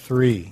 3.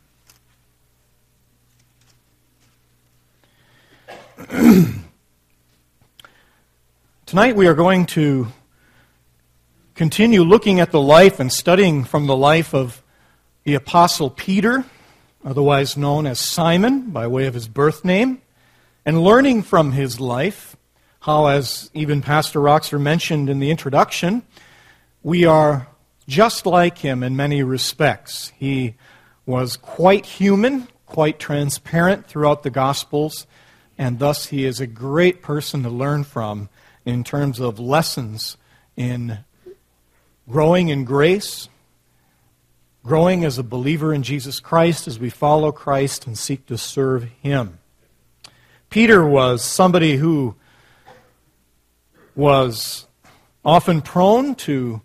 Tonight we are going to continue looking at the life and studying from the life of the Apostle Peter, otherwise known as Simon by way of his birth name, and learning from his life how, as even Pastor Roxer mentioned in the introduction, we are just like him in many respects. He was quite human, quite transparent throughout the Gospels, and thus he is a great person to learn from in terms of lessons in growing in grace, growing as a believer in Jesus Christ as we follow Christ and seek to serve Him. Peter was somebody who was often prone to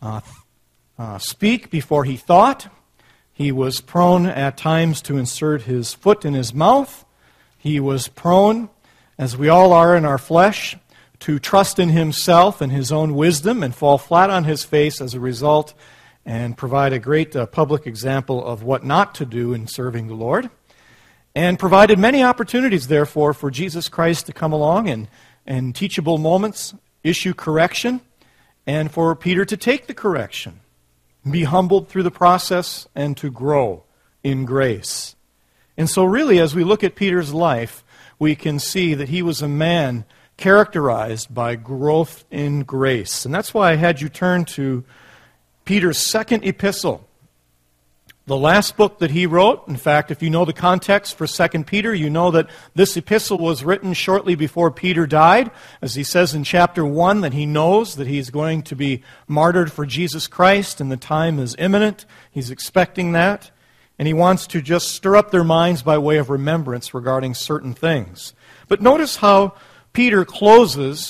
speak before he thought. He was prone at times to insert his foot in his mouth. He was prone, as we all are in our flesh, to trust in himself and his own wisdom and fall flat on his face as a result and provide a great public example of what not to do in serving the Lord. And provided many opportunities, therefore, for Jesus Christ to come along and teachable moments, issue correction, and for Peter to take the correction, be humbled through the process, and to grow in grace. And so really, as we look at Peter's life, we can see that he was a man characterized by growth in grace. And that's why I had you turn to Peter's second epistle, the last book that he wrote. In fact, if you know the context for 2 Peter, you know that this epistle was written shortly before Peter died, as he says in chapter 1 that he knows that he's going to be martyred for Jesus Christ and the time is imminent. He's expecting that. And he wants to just stir up their minds by way of remembrance regarding certain things. But notice how Peter closes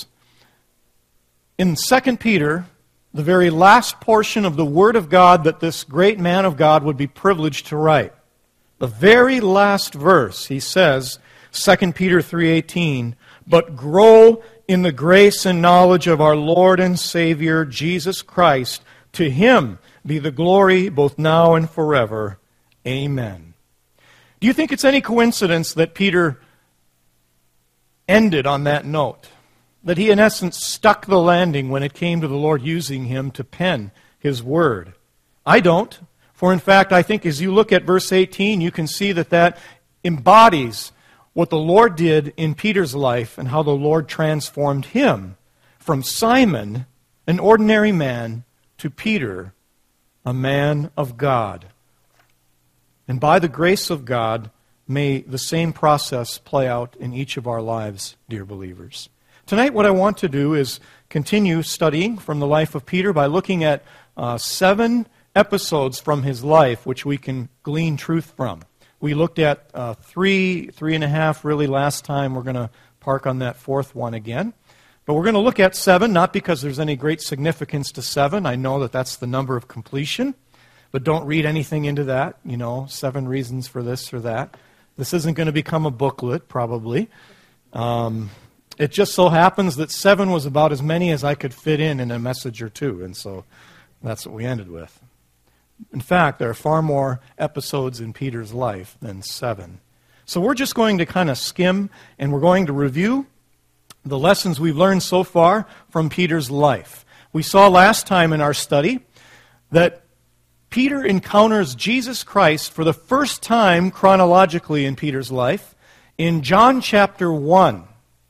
in 2 Peter, the very last portion of the Word of God that this great man of God would be privileged to write. The very last verse, he says, 2 Peter 3:18, "But grow in the grace and knowledge of our Lord and Savior, Jesus Christ. To Him be the glory both now and forever. Amen." Do you think it's any coincidence that Peter ended on that note? That he, in essence, stuck the landing when it came to the Lord using him to pen His Word? I don't. For in fact, I think as you look at verse 18, you can see that that embodies what the Lord did in Peter's life and how the Lord transformed him from Simon, an ordinary man, to Peter, a man of God. And by the grace of God, may the same process play out in each of our lives, dear believers. Tonight what I want to do is continue studying from the life of Peter by looking at 7 episodes from his life which we can glean truth from. We looked at 3.5 really last time. We're going to park on that 4th one again. But we're going to look at 7, not because there's any great significance to 7. I know that that's the number of completion. But don't read anything into that, 7 reasons for this or that. This isn't going to become a booklet, probably. It just so happens that 7 was about as many as I could fit in a message or two, and so that's what we ended with. In fact, there are far more episodes in Peter's life than 7. So we're just going to kind of skim, and we're going to review the lessons we've learned so far from Peter's life. We saw last time in our study that Peter encounters Jesus Christ for the first time chronologically in Peter's life in John chapter 1.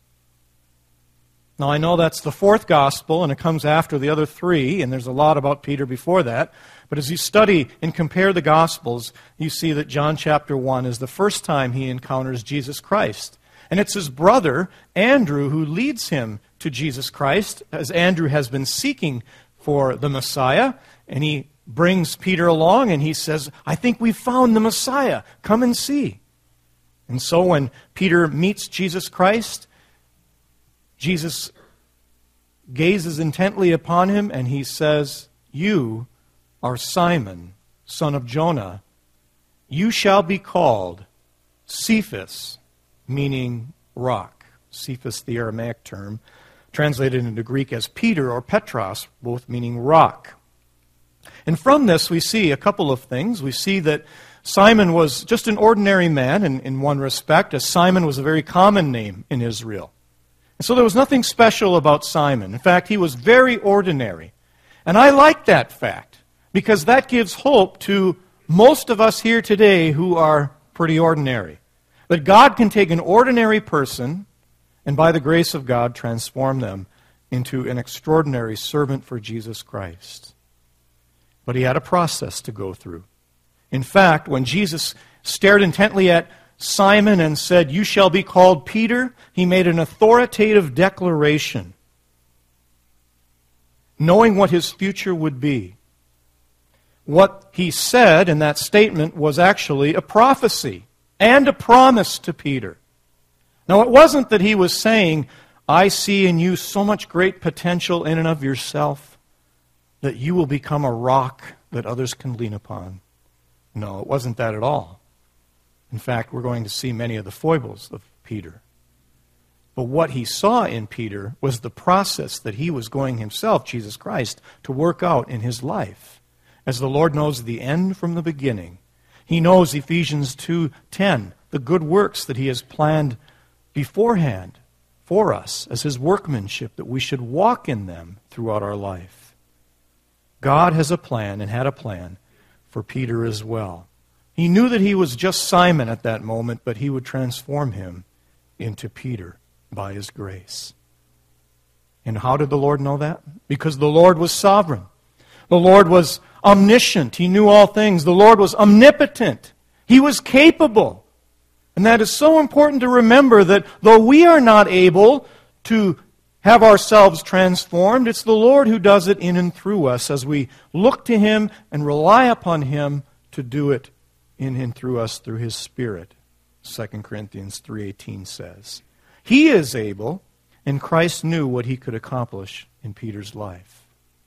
Now I know that's the 4th gospel and it comes after the other 3, and there's a lot about Peter before that. But as you study and compare the gospels, you see that John chapter 1 is the first time he encounters Jesus Christ. And it's his brother, Andrew, who leads him to Jesus Christ, as Andrew has been seeking for the Messiah, and he brings Peter along and he says, "I think we've found the Messiah. Come and see." And so when Peter meets Jesus Christ, Jesus gazes intently upon him and he says, "You are Simon, son of Jonah. You shall be called Cephas," meaning rock. Cephas, the Aramaic term, translated into Greek as Peter or Petros, both meaning rock. And from this we see a couple of things. We see that Simon was just an ordinary man in one respect, as Simon was a very common name in Israel. And so there was nothing special about Simon. In fact, he was very ordinary. And I like that fact, because that gives hope to most of us here today who are pretty ordinary. That God can take an ordinary person and by the grace of God transform them into an extraordinary servant for Jesus Christ. But he had a process to go through. In fact, when Jesus stared intently at Simon and said, "You shall be called Peter," he made an authoritative declaration, knowing what his future would be. What he said in that statement was actually a prophecy and a promise to Peter. Now, it wasn't that he was saying, "I see in you so much great potential in and of yourself that you will become a rock that others can lean upon." No, it wasn't that at all. In fact, we're going to see many of the foibles of Peter. But what he saw in Peter was the process that he was going himself, Jesus Christ, to work out in his life. As the Lord knows the end from the beginning. He knows, Ephesians 2:10, the good works that he has planned beforehand for us as his workmanship, that we should walk in them throughout our life. God has a plan and had a plan for Peter as well. He knew that he was just Simon at that moment, but he would transform him into Peter by his grace. And how did the Lord know that? Because the Lord was sovereign. The Lord was omniscient. He knew all things. The Lord was omnipotent. He was capable. And that is so important to remember, that though we are not able to have ourselves transformed, it's the Lord who does it in and through us as we look to him and rely upon him to do it in and through us through his Spirit. 2 Corinthians 3:18 says. He is able, and Christ knew what he could accomplish in Peter's life.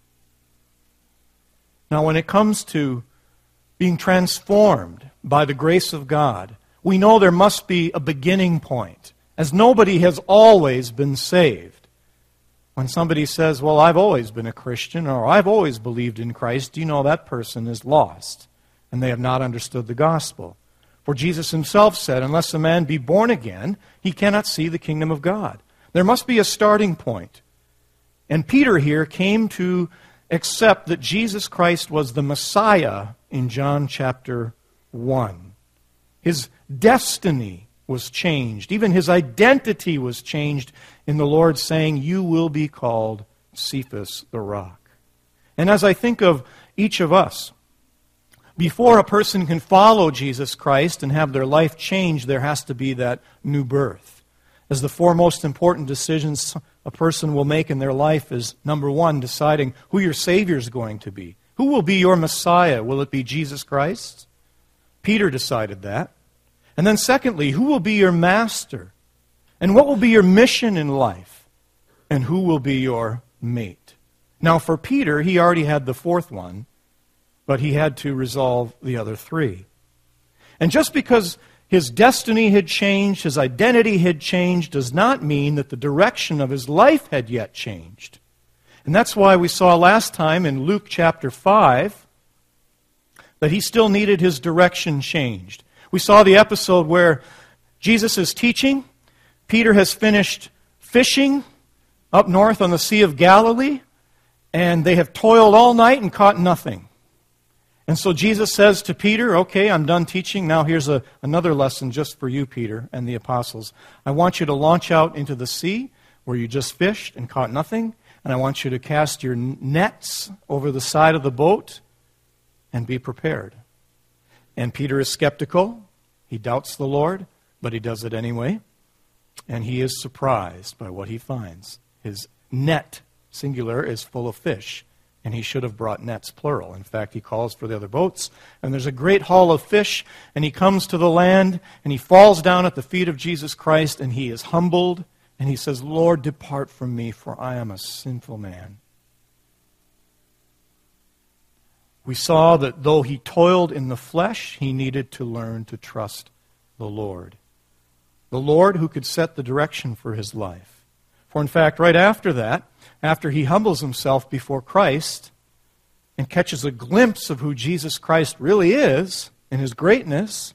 Now, when it comes to being transformed by the grace of God, we know there must be a beginning point, as nobody has always been saved. When somebody says, "Well, I've always been a Christian," or "I've always believed in Christ," you know that person is lost, and they have not understood the gospel. For Jesus himself said, "Unless a man be born again, he cannot see the kingdom of God." There must be a starting point. And Peter here came to accept that Jesus Christ was the Messiah in John chapter 1. His destiny was changed. Even his identity was changed in the Lord saying, "You will be called Cephas, the rock." And as I think of each of us, before a person can follow Jesus Christ and have their life changed, there has to be that new birth. As the four most important decisions a person will make in their life is, number one, deciding who your Savior is going to be. Who will be your Messiah? Will it be Jesus Christ? Peter decided that. And then secondly, who will be your master? And what will be your mission in life? And who will be your mate? Now for Peter, he already had the fourth one, but he had to resolve the other three. And just because his destiny had changed, his identity had changed, does not mean that the direction of his life had yet changed. And that's why we saw last time in Luke chapter 5 that he still needed his direction changed. We saw the episode where Jesus is teaching. Peter has finished fishing up north on the Sea of Galilee, and they have toiled all night and caught nothing. And so Jesus says to Peter, "Okay, I'm done teaching. Now here's another lesson just for you, Peter, and the apostles. I want you to launch out into the sea where you just fished and caught nothing, and I want you to cast your nets over the side of the boat and be prepared." And Peter is skeptical. He doubts the Lord, but he does it anyway. And he is surprised by what he finds. His net, singular, is full of fish. And he should have brought nets, plural. In fact, he calls for the other boats. And there's a great haul of fish. And he comes to the land. And he falls down at the feet of Jesus Christ. And he is humbled. And he says, "Lord, depart from me, for I am a sinful man." We saw that though he toiled in the flesh, he needed to learn to trust the Lord. The Lord who could set the direction for his life. For in fact, right after that, after he humbles himself before Christ and catches a glimpse of who Jesus Christ really is and his greatness,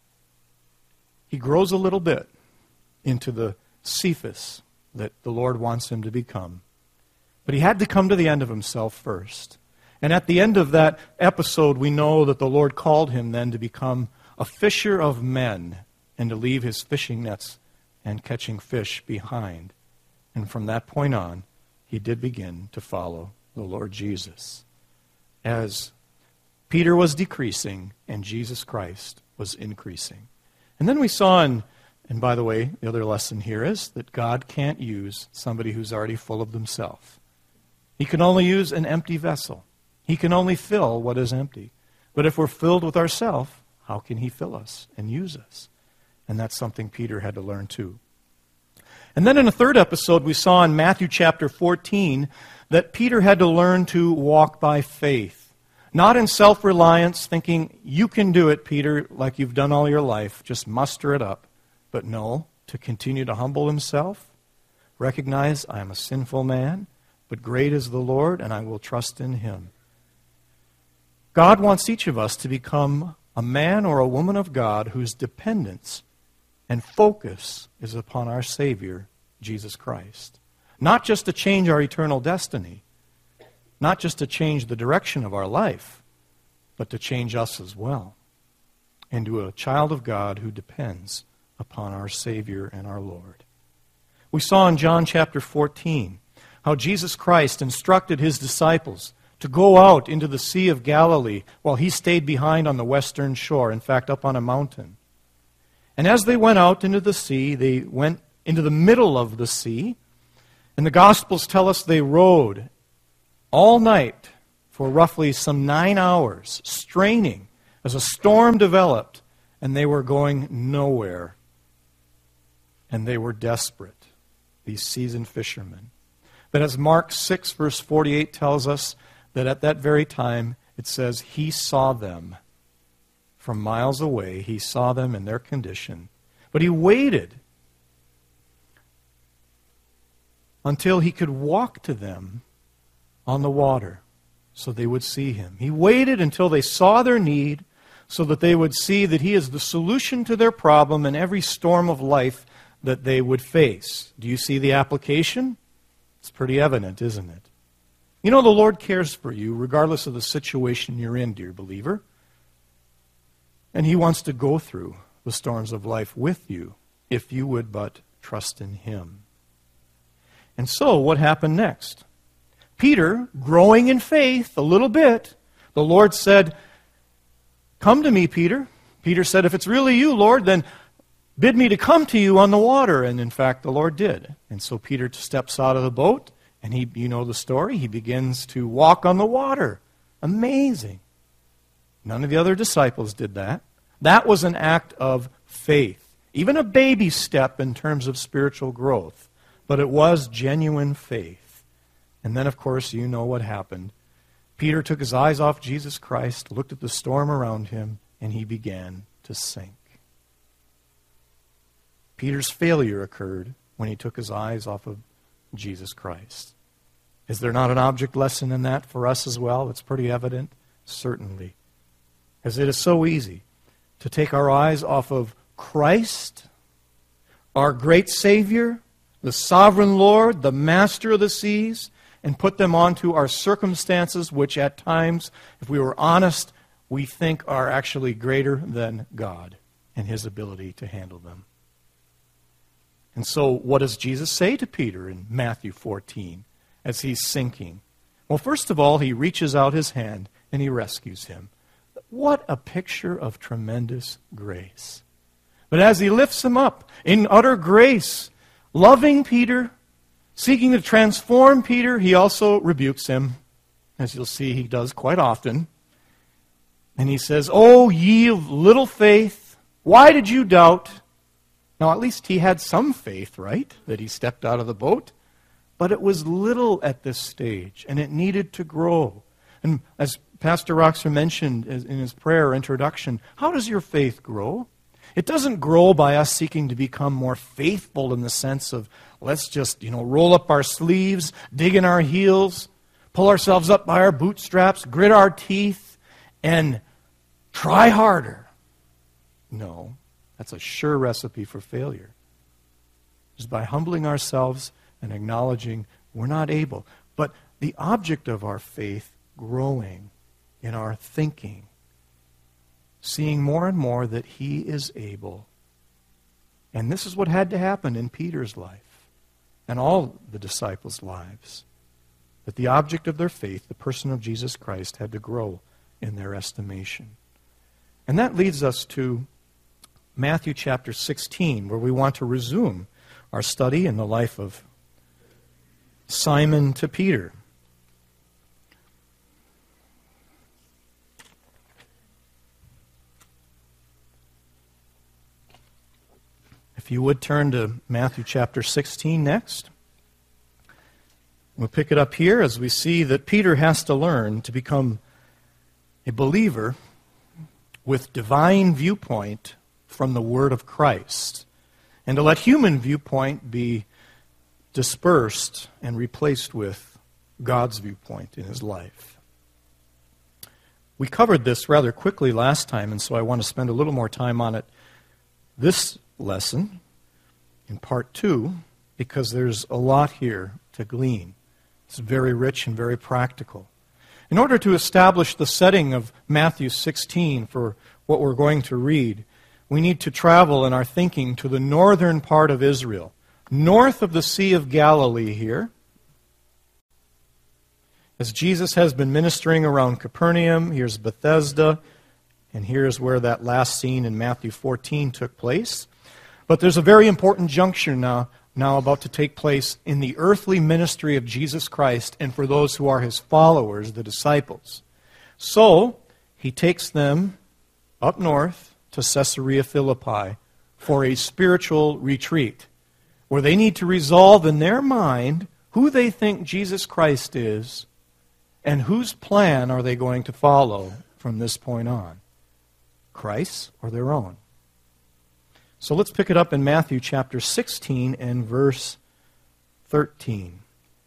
he grows a little bit into the Cephas that the Lord wants him to become. But he had to come to the end of himself first. And at the end of that episode, we know that the Lord called him then to become a fisher of men and to leave his fishing nets and catching fish behind. And from that point on, he did begin to follow the Lord Jesus, as Peter was decreasing and Jesus Christ was increasing. And then we saw, and by the way, the other lesson here is that God can't use somebody who's already full of themselves. He can only use an empty vessel. He can only fill what is empty. But if we're filled with ourselves, how can he fill us and use us? And that's something Peter had to learn too. And then in a third episode, we saw in Matthew chapter 14 that Peter had to learn to walk by faith. Not in self-reliance, thinking, you can do it, Peter, like you've done all your life. Just muster it up. But no, to continue to humble himself, recognize I am a sinful man, but great is the Lord, and I will trust in him. God wants each of us to become a man or a woman of God whose dependence and focus is upon our Savior, Jesus Christ. Not just to change our eternal destiny, not just to change the direction of our life, but to change us as well into a child of God who depends upon our Savior and our Lord. We saw in John chapter 14 how Jesus Christ instructed his disciples to go out into the Sea of Galilee while he stayed behind on the western shore, in fact, up on a mountain. And as they went out into the sea, they went into the middle of the sea, and the Gospels tell us they rowed all night for roughly some 9 hours, straining as a storm developed, and they were going nowhere. And they were desperate, these seasoned fishermen. But as Mark 6, verse 48 tells us, that at that very time, it says, he saw them from miles away. He saw them in their condition. But he waited until he could walk to them on the water so they would see him. He waited until they saw their need so that they would see that he is the solution to their problem in every storm of life that they would face. Do you see the application? It's pretty evident, isn't it? You know, the Lord cares for you regardless of the situation you're in, dear believer. And he wants to go through the storms of life with you if you would but trust in him. And so, what happened next? Peter, growing in faith a little bit, the Lord said, come to me, Peter. Peter said, if it's really you, Lord, then bid me to come to you on the water. And in fact, the Lord did. And so Peter steps out of the boat, and you know the story, he begins to walk on the water. Amazing. None of the other disciples did that. That was an act of faith. Even a baby step in terms of spiritual growth. But it was genuine faith. And then, of course, you know what happened. Peter took his eyes off Jesus Christ, looked at the storm around him, and he began to sink. Peter's failure occurred when he took his eyes off of Jesus Christ. Is there not an object lesson in that for us as well? It's pretty evident. Certainly. As it is so easy to take our eyes off of Christ, our great Savior, the sovereign Lord, the master of the seas, and put them onto our circumstances, which at times, if we were honest, we think are actually greater than God and his ability to handle them. And so what does Jesus say to Peter in Matthew 14 as he's sinking? Well, first of all, he reaches out his hand and he rescues him. What a picture of tremendous grace. But as he lifts him up in utter grace, loving Peter, seeking to transform Peter, he also rebukes him, as you'll see he does quite often. And he says, "O ye of little faith, why did you doubt?" Now, at least he had some faith, right, that he stepped out of the boat. But it was little at this stage, and it needed to grow. And as Pastor Roxer mentioned in his prayer introduction, how does your faith grow? It doesn't grow by us seeking to become more faithful in the sense of, let's just, roll up our sleeves, dig in our heels, pull ourselves up by our bootstraps, grit our teeth, and try harder. No, that's a sure recipe for failure. It's by humbling ourselves and acknowledging we're not able. But the object of our faith growing in our thinking, seeing more and more that He is able. And this is what had to happen in Peter's life and all the disciples' lives. That the object of their faith, the person of Jesus Christ, had to grow in their estimation. And that leads us to Matthew chapter 16, where we want to resume our study in the life of Simon to Peter. If you would turn to Matthew chapter 16 next. We'll pick it up here as we see that Peter has to learn to become a believer with divine viewpoint from the Word of Christ, and to let human viewpoint be dispersed and replaced with God's viewpoint in his life. We covered this rather quickly last time, and so I want to spend a little more time on it this lesson in part 2, because there's a lot here to glean. It's very rich and very practical. In order to establish the setting of Matthew 16 for what we're going to read, we need to travel in our thinking to the northern part of Israel, north of the Sea of Galilee here. As Jesus has been ministering around Capernaum, here's Bethesda, and here's where that last scene in Matthew 14 took place. But there's a very important juncture now about to take place in the earthly ministry of Jesus Christ and for those who are his followers, the disciples. So, he takes them up north to Caesarea Philippi for a spiritual retreat, where they need to resolve in their mind who they think Jesus Christ is and whose plan are they going to follow from this point on, Christ's or their own. So let's pick it up in Matthew chapter 16 and verse 13.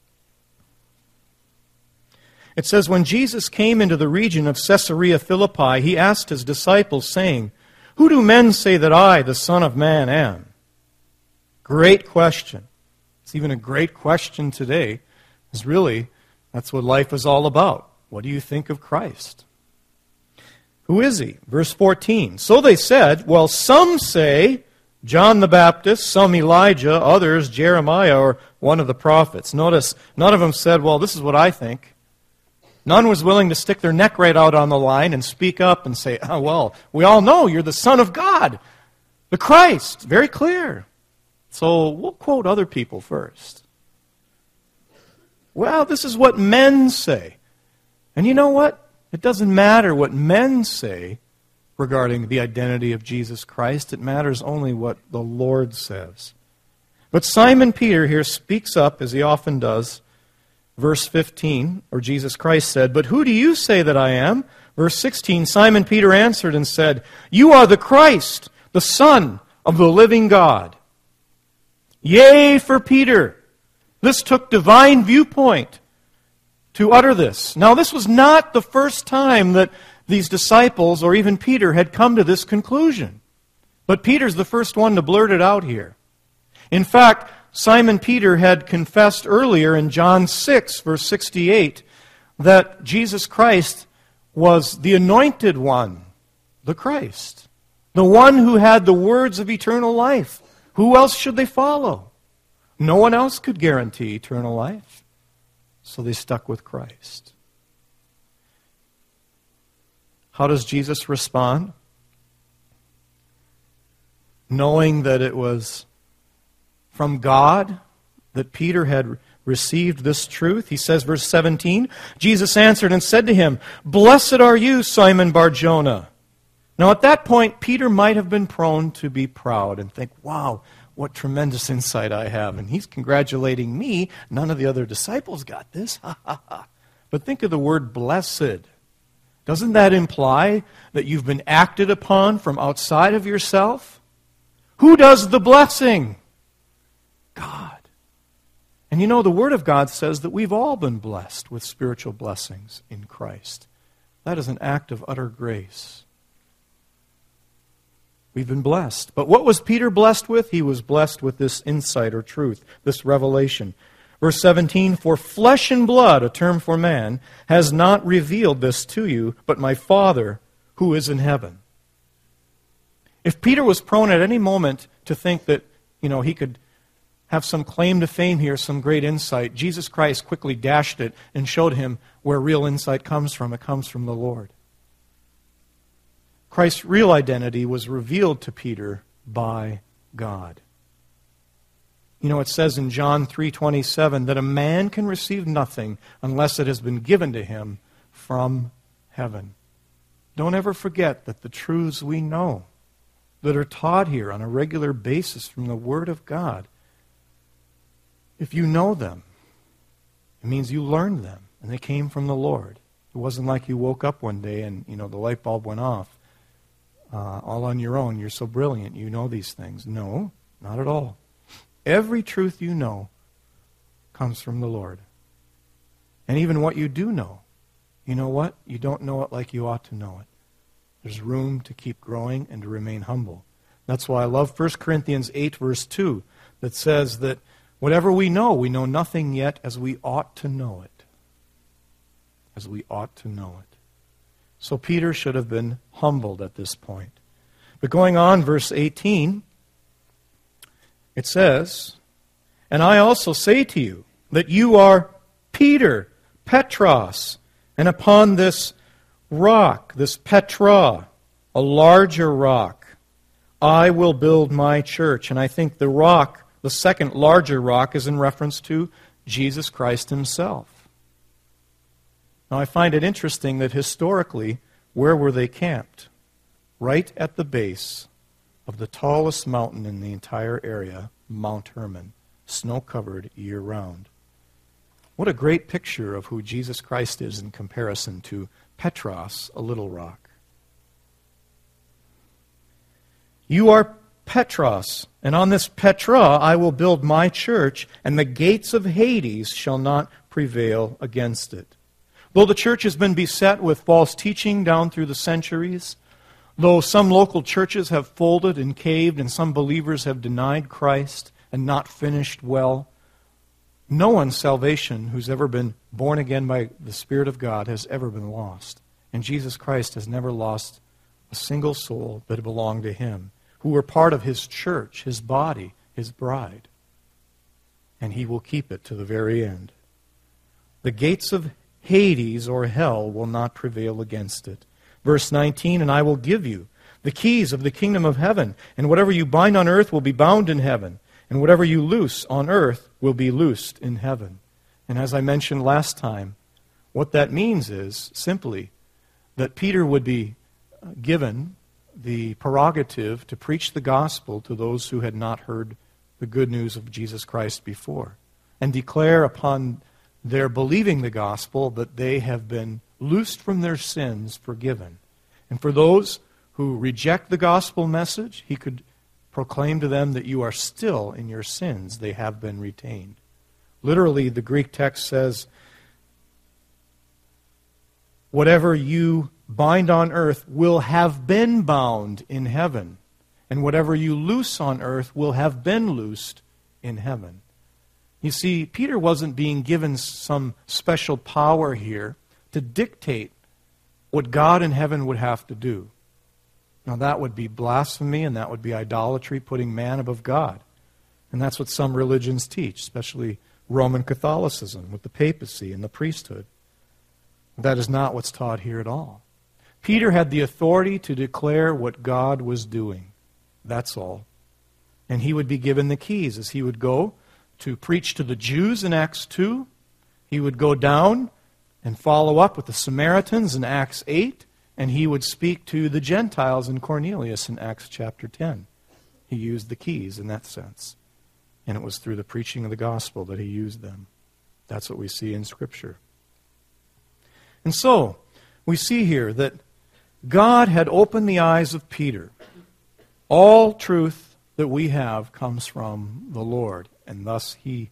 It says, "When Jesus came into the region of Caesarea Philippi, he asked his disciples, saying, 'Who do men say that I, the Son of Man, am?'" Great question. It's even a great question today, because really, that's what life is all about. What do you think of Christ? Who is he? Verse 14. "So they said, well, some say John the Baptist, some Elijah, others Jeremiah or one of the prophets." Notice, none of them said, well, this is what I think. None was willing to stick their neck right out on the line and speak up and say, oh, well, we all know you're the Son of God, the Christ. Very clear. So we'll quote other people first. Well, this is what men say. And you know what? It doesn't matter what men say regarding the identity of Jesus Christ. It matters only what the Lord says. But Simon Peter here speaks up, as he often does. Verse 15, or Jesus Christ said, "But who do you say that I am?" Verse 16, Simon Peter answered and said, "You are the Christ, the Son of the living God." Yea, for Peter. This took divine viewpoint to utter this. Now, this was not the first time that these disciples, or even Peter, had come to this conclusion. But Peter's the first one to blurt it out here. In fact, Simon Peter had confessed earlier in John 6, verse 68, that Jesus Christ was the anointed one, the Christ, the one who had the words of eternal life. Who else should they follow? No one else could guarantee eternal life. So they stuck with Christ. How does Jesus respond? Knowing that it was from God that Peter had received this truth, he says, verse 17, Jesus answered and said to him, "Blessed are you, Simon Bar-Jonah." Now at that point, Peter might have been prone to be proud and think, wow, what tremendous insight I have. And he's congratulating me. None of the other disciples got this. But think of the word blessed. Doesn't that imply that you've been acted upon from outside of yourself? Who does the blessing? God. And you know, the Word of God says that we've all been blessed with spiritual blessings in Christ. That is an act of utter grace. We've been blessed. But what was Peter blessed with? He was blessed with this insight or truth, this revelation. Verse 17, for flesh and blood, a term for man, has not revealed this to you, but my Father who is in heaven. If Peter was prone at any moment to think that, he could have some claim to fame here, some great insight, Jesus Christ quickly dashed it and showed him where real insight comes from. It comes from the Lord. Christ's real identity was revealed to Peter by God. It says in John 3:27 that a man can receive nothing unless it has been given to him from heaven. Don't ever forget that the truths we know that are taught here on a regular basis from the Word of God, if you know them, it means you learned them and they came from the Lord. It wasn't like you woke up one day and the light bulb went off. All on your own, you're so brilliant, you know these things. No, not at all. Every truth you know comes from the Lord. And even what you do know, you know what? You don't know it like you ought to know it. There's room to keep growing and to remain humble. That's why I love 1 Corinthians 8, verse 2, that says that whatever we know nothing yet as we ought to know it. As we ought to know it. So Peter should have been humbled at this point. But going on, verse 18, it says, and I also say to you that you are Peter, Petros, and upon this rock, this Petra, a larger rock, I will build my church. And I think the rock, the second larger rock, is in reference to Jesus Christ himself. Now, I find it interesting that historically, where were they camped? Right at the base of the tallest mountain in the entire area, Mount Hermon, snow-covered year-round. What a great picture of who Jesus Christ is in comparison to Petros, a little rock. You are Petros, and on this Petra I will build my church, and the gates of Hades shall not prevail against it. Though the church has been beset with false teaching down through the centuries, though some local churches have folded and caved and some believers have denied Christ and not finished well, no one's salvation who's ever been born again by the Spirit of God has ever been lost. And Jesus Christ has never lost a single soul that belonged to him, who were part of his church, his body, his bride. And he will keep it to the very end. The gates of Hades, or hell, will not prevail against it. Verse 19, and I will give you the keys of the kingdom of heaven, and whatever you bind on earth will be bound in heaven, and whatever you loose on earth will be loosed in heaven. And as I mentioned last time, what that means is simply that Peter would be given the prerogative to preach the gospel to those who had not heard the good news of Jesus Christ before, and declare upon their believing the gospel that they have been loosed from their sins, forgiven. And for those who reject the gospel message, he could proclaim to them that you are still in your sins, they have been retained. Literally, the Greek text says, whatever you bind on earth will have been bound in heaven, and whatever you loose on earth will have been loosed in heaven. You see, Peter wasn't being given some special power here to dictate what God in heaven would have to do. Now, that would be blasphemy and that would be idolatry, putting man above God. And that's what some religions teach, especially Roman Catholicism with the papacy and the priesthood. That is not what's taught here at all. Peter had the authority to declare what God was doing. That's all. And he would be given the keys as he would go to preach to the Jews in Acts 2. He would go down and follow up with the Samaritans in Acts 8. And he would speak to the Gentiles in Cornelius in Acts chapter 10. He used the keys in that sense. And it was through the preaching of the gospel that he used them. That's what we see in Scripture. And so, we see here that God had opened the eyes of Peter. All truth that we have comes from the Lord, and thus he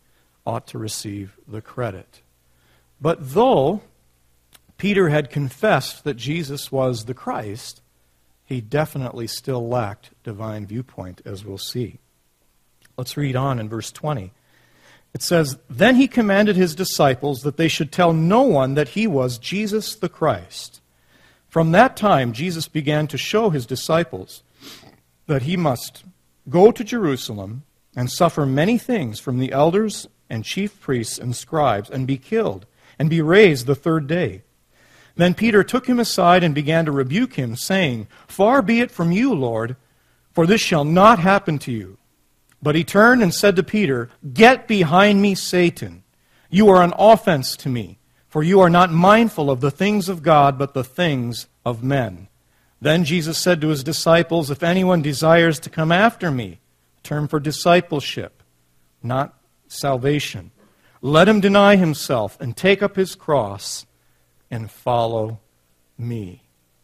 ought to receive the credit. But though Peter had confessed that Jesus was the Christ, he definitely still lacked divine viewpoint, as we'll see. Let's read on in verse 20. It says, "Then he commanded his disciples that they should tell no one that he was Jesus the Christ. From that time, Jesus began to show his disciples that he must go to Jerusalem and suffer many things from the elders and chief priests and scribes, and be killed, and be raised the third day." Then Peter took him aside and began to rebuke him, saying, "Far be it from you, Lord, for this shall not happen to you." But he turned and said to Peter, "Get behind me, Satan. You are an offense to me, for you are not mindful of the things of God, but the things of men." Then Jesus said to his disciples, "If anyone desires to come after me," a term for discipleship, not salvation, "let him deny himself and take up his cross and follow me."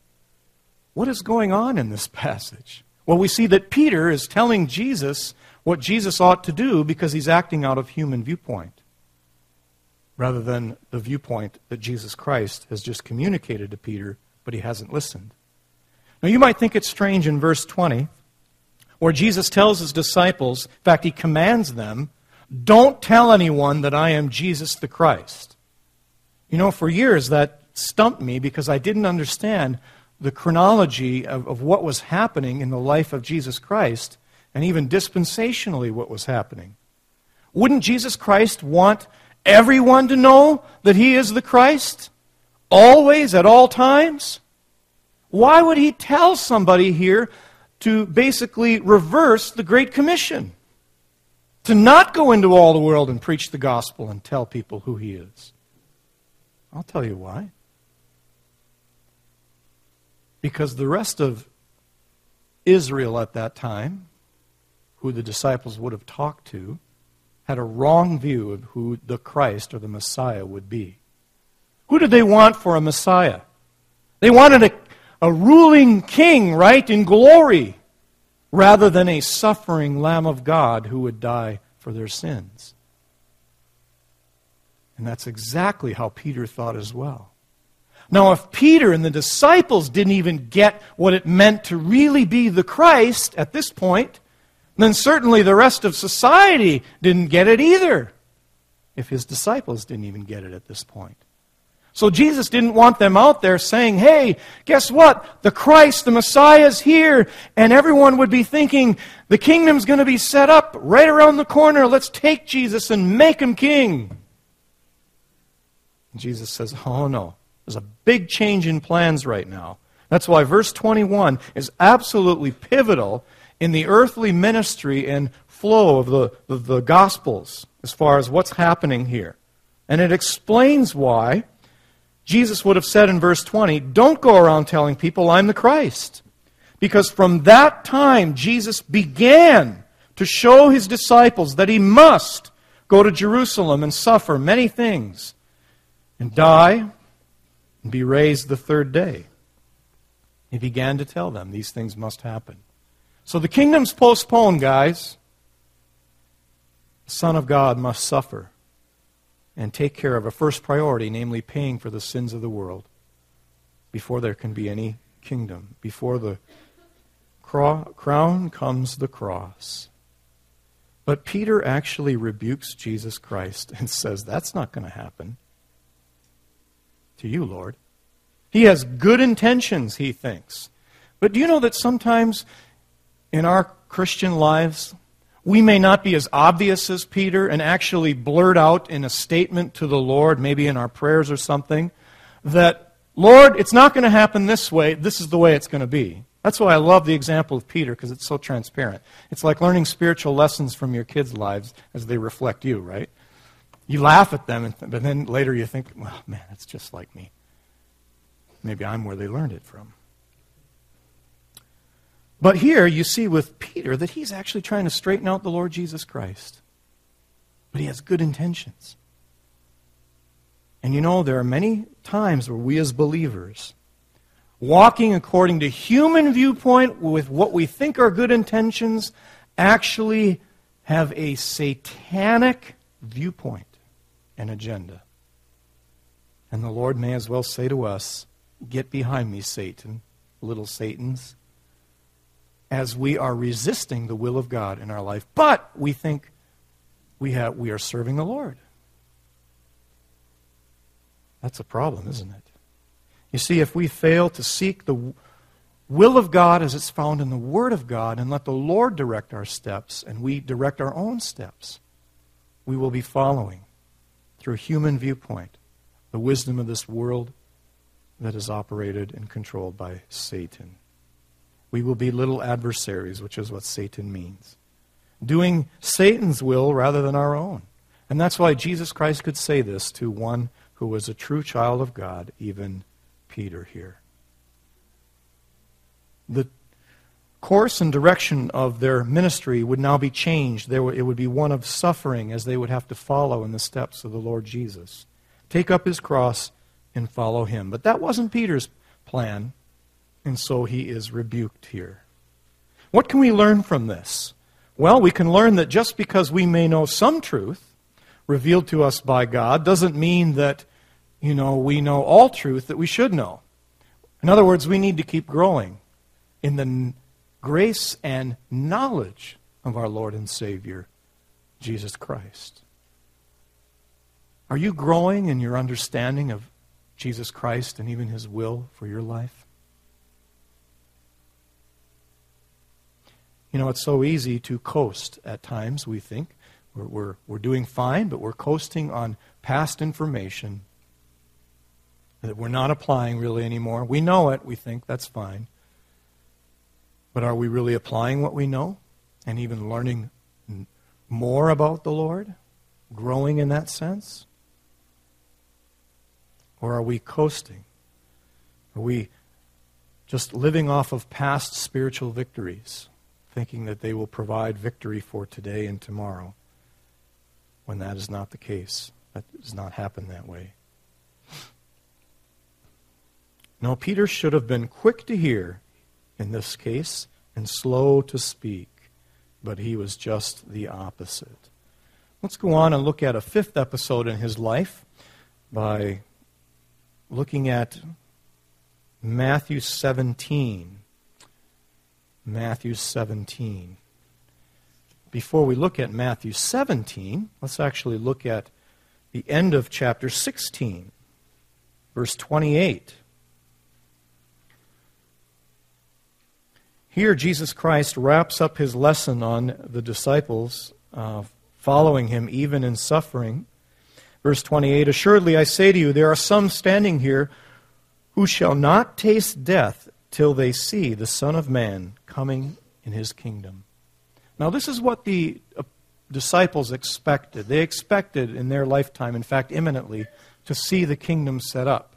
What is going on in this passage? Well, we see that Peter is telling Jesus what Jesus ought to do because he's acting out of human viewpoint, rather than the viewpoint that Jesus Christ has just communicated to Peter, but he hasn't listened. Now, you might think it's strange in verse 20, where Jesus tells his disciples, in fact, he commands them, "Don't tell anyone that I am Jesus the Christ." You know, for years that stumped me because I didn't understand the chronology of what was happening in the life of Jesus Christ, and even dispensationally what was happening. Wouldn't Jesus Christ want everyone to know that he is the Christ? Always, at all times? Why would he tell somebody here to basically reverse the Great Commission? To not go into all the world and preach the gospel and tell people who he is? I'll tell you why. Because the rest of Israel at that time, who the disciples would have talked to, had a wrong view of who the Christ or the Messiah would be. Who did they want for a Messiah? They wanted a ruling king, right, in glory, rather than a suffering Lamb of God who would die for their sins. And that's exactly how Peter thought as well. Now, if Peter and the disciples didn't even get what it meant to really be the Christ at this point, then certainly the rest of society didn't get it either, if his disciples didn't even get it at this point. So Jesus didn't want them out there saying, "Hey, guess what? The Christ, the Messiah is here," and everyone would be thinking, the kingdom's going to be set up right around the corner. Let's take Jesus and make him king. And Jesus says, "Oh no, there's a big change in plans right now." That's why verse 21 is absolutely pivotal in the earthly ministry and flow of the Gospels as far as what's happening here. And it explains why Jesus would have said in verse 20, "Don't go around telling people I'm the Christ." Because from that time, Jesus began to show his disciples that he must go to Jerusalem and suffer many things and die and be raised the third day. He began to tell them these things must happen. So the kingdom's postponed, guys. The Son of God must suffer and take care of a first priority, namely paying for the sins of the world, before there can be any kingdom. Before the crown comes the cross. But Peter actually rebukes Jesus Christ and says, "That's not going to happen to you, Lord." He has good intentions, he thinks. But do you know that sometimes in our Christian lives, we may not be as obvious as Peter and actually blurt out in a statement to the Lord, maybe in our prayers or something, that, "Lord, it's not going to happen this way. This is the way it's going to be." That's why I love the example of Peter, because it's so transparent. It's like learning spiritual lessons from your kids' lives as they reflect you, right? You laugh at them, but then later you think, "Well, man, that's just like me. Maybe I'm where they learned it from." But here you see with Peter that he's actually trying to straighten out the Lord Jesus Christ. But he has good intentions. And you know, there are many times where we as believers, walking according to human viewpoint with what we think are good intentions, actually have a satanic viewpoint and agenda. And the Lord may as well say to us, "Get behind me, Satan, little Satans," as we are resisting the will of God in our life. But we think we are serving the Lord. That's a problem, isn't it? You see, if we fail to seek the will of God as it's found in the Word of God and let the Lord direct our steps and we direct our own steps, we will be following through human viewpoint the wisdom of this world that is operated and controlled by Satan. We will be little adversaries, which is what Satan means, doing Satan's will rather than our own. And that's why Jesus Christ could say this to one who was a true child of God, even Peter here. The course and direction of their ministry would now be changed. It would be one of suffering, as they would have to follow in the steps of the Lord Jesus. Take up his cross and follow him. But that wasn't Peter's plan, and so he is rebuked here. What can we learn from this? Well, we can learn that just because we may know some truth revealed to us by God doesn't mean that, we know all truth that we should know. In other words, we need to keep growing in the grace and knowledge of our Lord and Savior, Jesus Christ. Are you growing in your understanding of Jesus Christ and even his will for your life? It's so easy to coast at times, we think. We're doing fine, but we're coasting on past information that we're not applying really anymore. We know it, we think that's fine. But are we really applying what we know and even learning more about the Lord? Growing in that sense? Or are we coasting? Are we just living off of past spiritual victories, thinking that they will provide victory for today and tomorrow, when that is not the case? That does not happen that way. No, Peter should have been quick to hear in this case and slow to speak, but he was just the opposite. Let's go on and look at a fifth episode in his life by looking at Matthew 17. Matthew 17. Before we look at Matthew 17, let's actually look at the end of chapter 16, verse 28. Here, Jesus Christ wraps up his lesson on the disciples following him even in suffering. Verse 28, "Assuredly I say to you, there are some standing here who shall not taste death till they see the Son of Man coming in his kingdom." Now, this is what the disciples expected. They expected in their lifetime, in fact, imminently, to see the kingdom set up.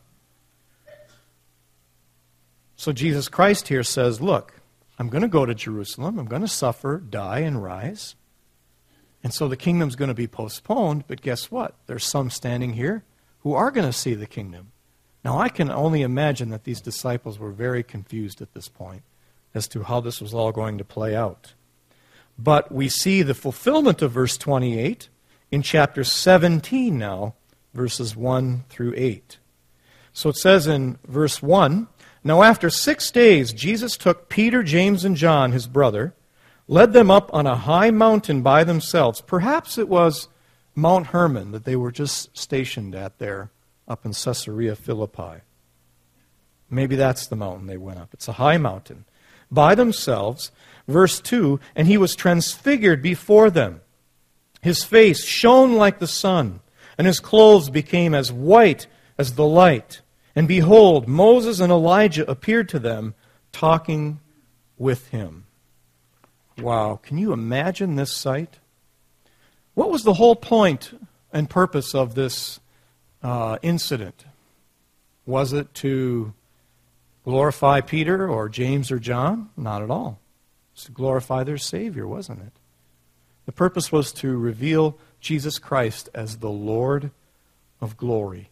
So Jesus Christ here says, look, I'm going to go to Jerusalem. I'm going to suffer, die, and rise. And so the kingdom's going to be postponed, but guess what? There's some standing here who are going to see the kingdom. Now, I can only imagine that these disciples were very confused at this point as to how this was all going to play out. But we see the fulfillment of verse 28 in chapter 17 now, verses 1 through 8. So it says in verse 1, "Now after 6 days Jesus took Peter, James, and John, his brother, led them up on a high mountain by themselves." Perhaps it was Mount Hermon that they were just stationed at there up in Caesarea Philippi. Maybe that's the mountain they went up. It's a high mountain. By themselves, verse 2, "And he was transfigured before them. His face shone like the sun, and his clothes became as white as the light. And behold, Moses and Elijah appeared to them, talking with him." Wow, can you imagine this sight? What was the whole point and purpose of this incident? Was it to glorify Peter or James or John? Not at all. It was to glorify their Savior, wasn't it? The purpose was to reveal Jesus Christ as the Lord of glory.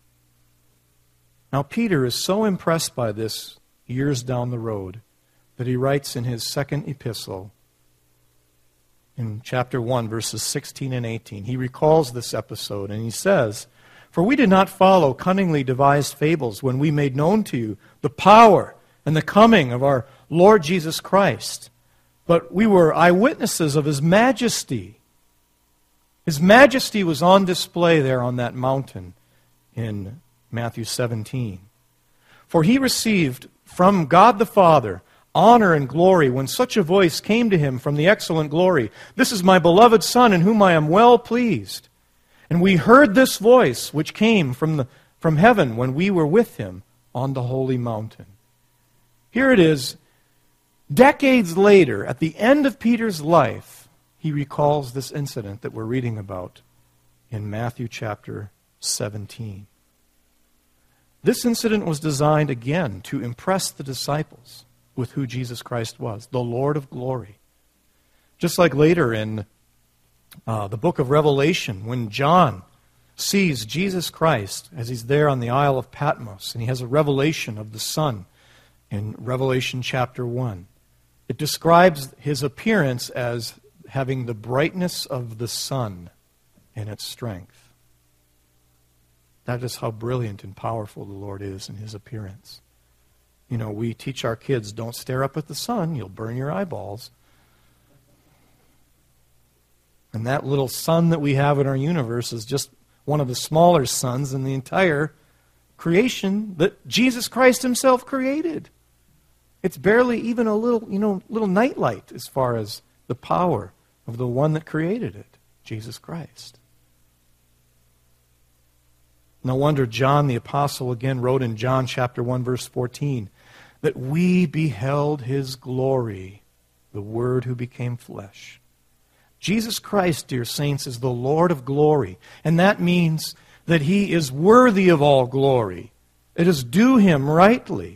Now, Peter is so impressed by this years down the road that he writes in his second epistle, in chapter 1, verses 16 and 18. He recalls this episode, and he says, "For we did not follow cunningly devised fables when we made known to you the power and the coming of our Lord Jesus Christ, but we were eyewitnesses of His majesty." His majesty was on display there on that mountain in Matthew 17. "For He received from God the Father honor and glory when such a voice came to Him from the excellent glory, 'This is my beloved Son in whom I am well pleased.' And we heard this voice which came from heaven when we were with Him on the holy mountain." Here it is, decades later, at the end of Peter's life, he recalls this incident that we're reading about in Matthew chapter 17. This incident was designed again to impress the disciples with who Jesus Christ was, the Lord of glory. Just like later in the book of Revelation, when John sees Jesus Christ as He's there on the Isle of Patmos, and he has a revelation of the Son in Revelation chapter 1. It describes His appearance as having the brightness of the sun in its strength. That is how brilliant and powerful the Lord is in His appearance. You know, we teach our kids, don't stare up at the sun, you'll burn your eyeballs. And that little sun that we have in our universe is just one of the smaller suns in the entire creation that Jesus Christ Himself created. It's barely even a little nightlight as far as the power of the one that created it, Jesus Christ. No wonder John the Apostle again wrote in John chapter 1, verse 14, that we beheld His glory, the Word who became flesh. Jesus Christ, dear saints, is the Lord of glory, and that means that He is worthy of all glory. It is due Him rightly.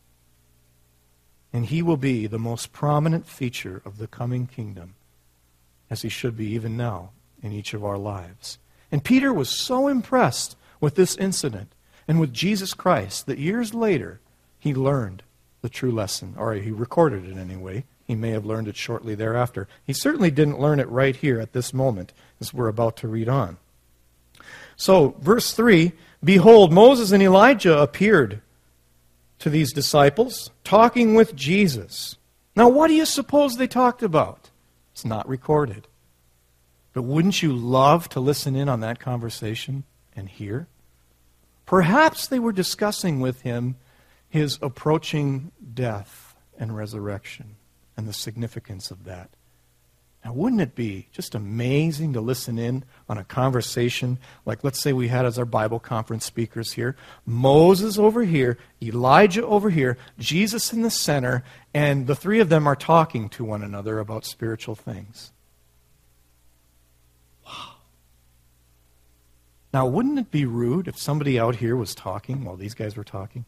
And He will be the most prominent feature of the coming kingdom, as He should be even now in each of our lives. And Peter was so impressed with this incident and with Jesus Christ that years later he learned the true lesson, or he recorded it anyway. He may have learned it shortly thereafter. He certainly didn't learn it right here at this moment, as we're about to read on. So, verse 3, "Behold, Moses and Elijah appeared to these disciples, talking with Jesus." Now, what do you suppose they talked about? It's not recorded. But wouldn't you love to listen in on that conversation and hear? Perhaps they were discussing with Him His approaching death and resurrection and the significance of that. Now, wouldn't it be just amazing to listen in on a conversation like, let's say we had as our Bible conference speakers here, Moses over here, Elijah over here, Jesus in the center, and the three of them are talking to one another about spiritual things. Wow. Now, wouldn't it be rude if somebody out here was talking while these guys were talking?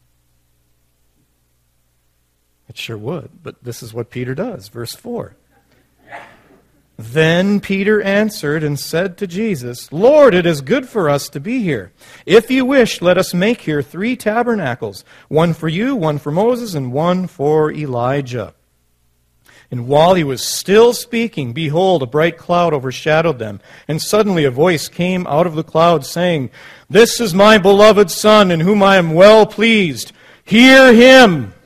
It sure would, but this is what Peter does. Verse 4. "Then Peter answered and said to Jesus, 'Lord, it is good for us to be here. If you wish, let us make here 3 tabernacles, one for you, one for Moses, and one for Elijah.' And while he was still speaking, behold, a bright cloud overshadowed them. And suddenly a voice came out of the cloud saying, 'This is my beloved Son, in whom I am well pleased. Hear Him.'"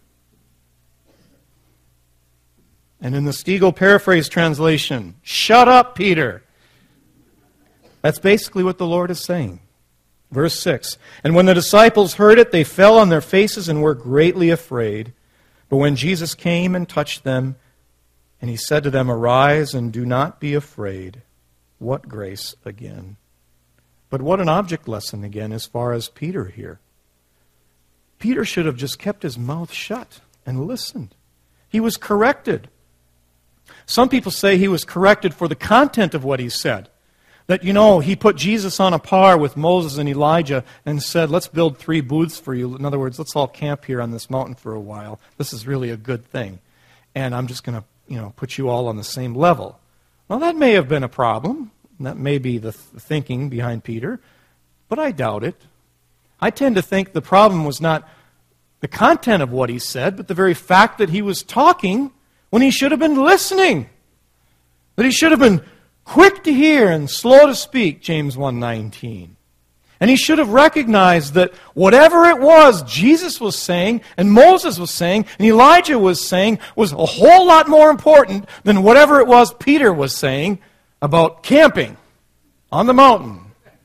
And in the Stiegel Paraphrase translation, "Shut up, Peter." That's basically what the Lord is saying. Verse 6, "And when the disciples heard it, they fell on their faces and were greatly afraid. But when Jesus came and touched them, and He said to them, 'Arise and do not be afraid.'" What grace again. But what an object lesson again as far as Peter here. Peter should have just kept his mouth shut and listened. He was corrected. Some people say he was corrected for the content of what he said. That, he put Jesus on a par with Moses and Elijah and said, "Let's build 3 booths for you. In other words, let's all camp here on this mountain for a while. This is really a good thing. And I'm just going to, put you all on the same level." Well, that may have been a problem. That may be the thinking behind Peter. But I doubt it. I tend to think the problem was not the content of what he said, but the very fact that he was talking when he should have been listening. That he should have been quick to hear and slow to speak, James 1:19. And he should have recognized that whatever it was Jesus was saying, and Moses was saying, and Elijah was saying, was a whole lot more important than whatever it was Peter was saying about camping on the mountain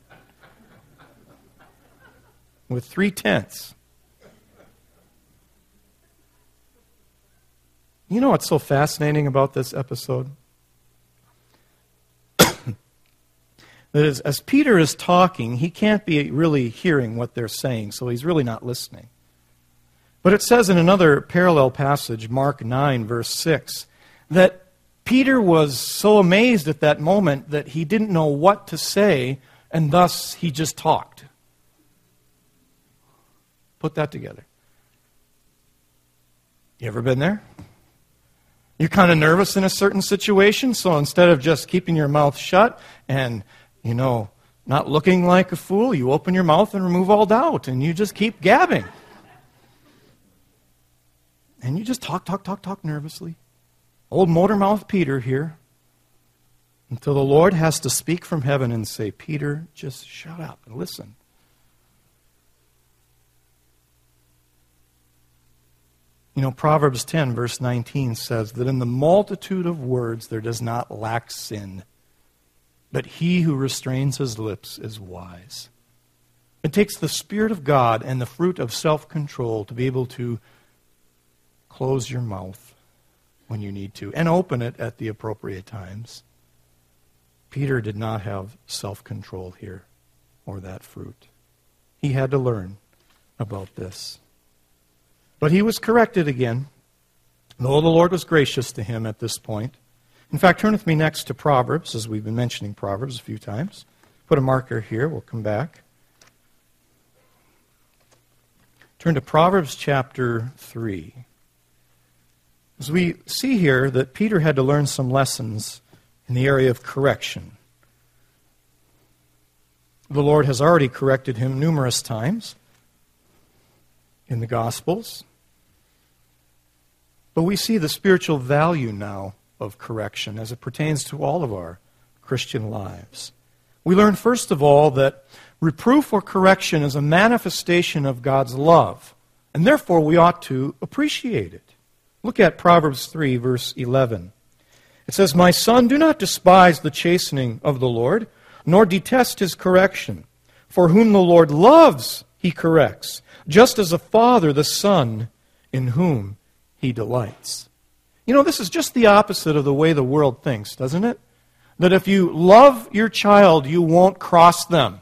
with 3 tents. You know what's so fascinating about this episode? That as Peter is talking, he can't be really hearing what they're saying, so he's really not listening. But it says in another parallel passage, Mark 9, verse 6, that Peter was so amazed at that moment that he didn't know what to say, and thus he just talked. Put that together. You ever been there? You're kind of nervous in a certain situation, so instead of just keeping your mouth shut and not looking like a fool, you open your mouth and remove all doubt, and you just keep gabbing. And you just talk nervously. Old motor mouth Peter here. Until the Lord has to speak from heaven and say, Peter, just shut up and listen. Proverbs 10, verse 19 says that in the multitude of words there does not lack sin. But he who restrains his lips is wise. It takes the Spirit of God and the fruit of self-control to be able to close your mouth when you need to and open it at the appropriate times. Peter did not have self-control here or that fruit. He had to learn about this. But he was corrected again, though the Lord was gracious to him at this point. In fact, turn with me next to Proverbs, as we've been mentioning Proverbs a few times. Put a marker here. We'll come back. Turn to Proverbs chapter 3. As we see here that Peter had to learn some lessons in the area of correction. The Lord has already corrected him numerous times in the Gospels. But we see the spiritual value now of correction as it pertains to all of our Christian lives. We learn, first of all, that reproof or correction is a manifestation of God's love, and therefore we ought to appreciate it. Look at Proverbs 3, verse 11. It says, My son, do not despise the chastening of the Lord, nor detest his correction. For whom the Lord loves, he corrects, just as a father the son in whom he delights. This is just the opposite of the way the world thinks, doesn't it? That if you love your child, you won't cross them.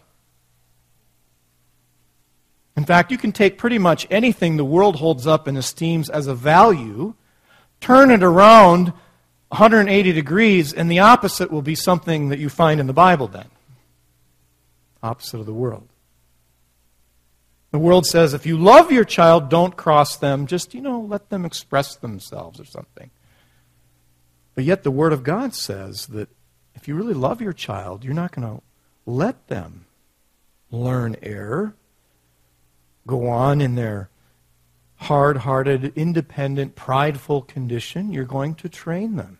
In fact, you can take pretty much anything the world holds up and esteems as a value, turn it around 180 degrees, and the opposite will be something that you find in the Bible then. Opposite of the world. The world says if you love your child, don't cross them. Just, let them express themselves or something. But yet the Word of God says that if you really love your child, you're not going to let them learn error, go on in their hard-hearted, independent, prideful condition. You're going to train them,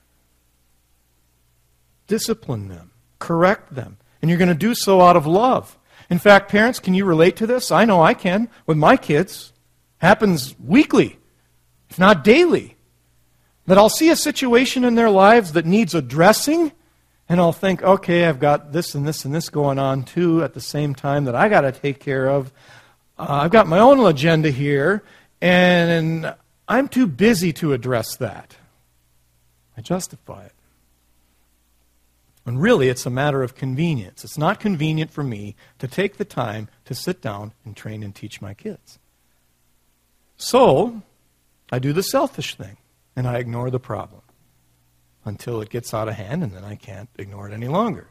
discipline them, correct them. And you're going to do so out of love. In fact, parents, can you relate to this? I know I can. With my kids, happens weekly, if not daily. That I'll see a situation in their lives that needs addressing, and I'll think, okay, I've got this and this and this going on too at the same time that I got to take care of. I've got my own agenda here, and I'm too busy to address that. I justify it. And really, it's a matter of convenience. It's not convenient for me to take the time to sit down and train and teach my kids. So, I do the selfish thing, and I ignore the problem until it gets out of hand, and then I can't ignore it any longer.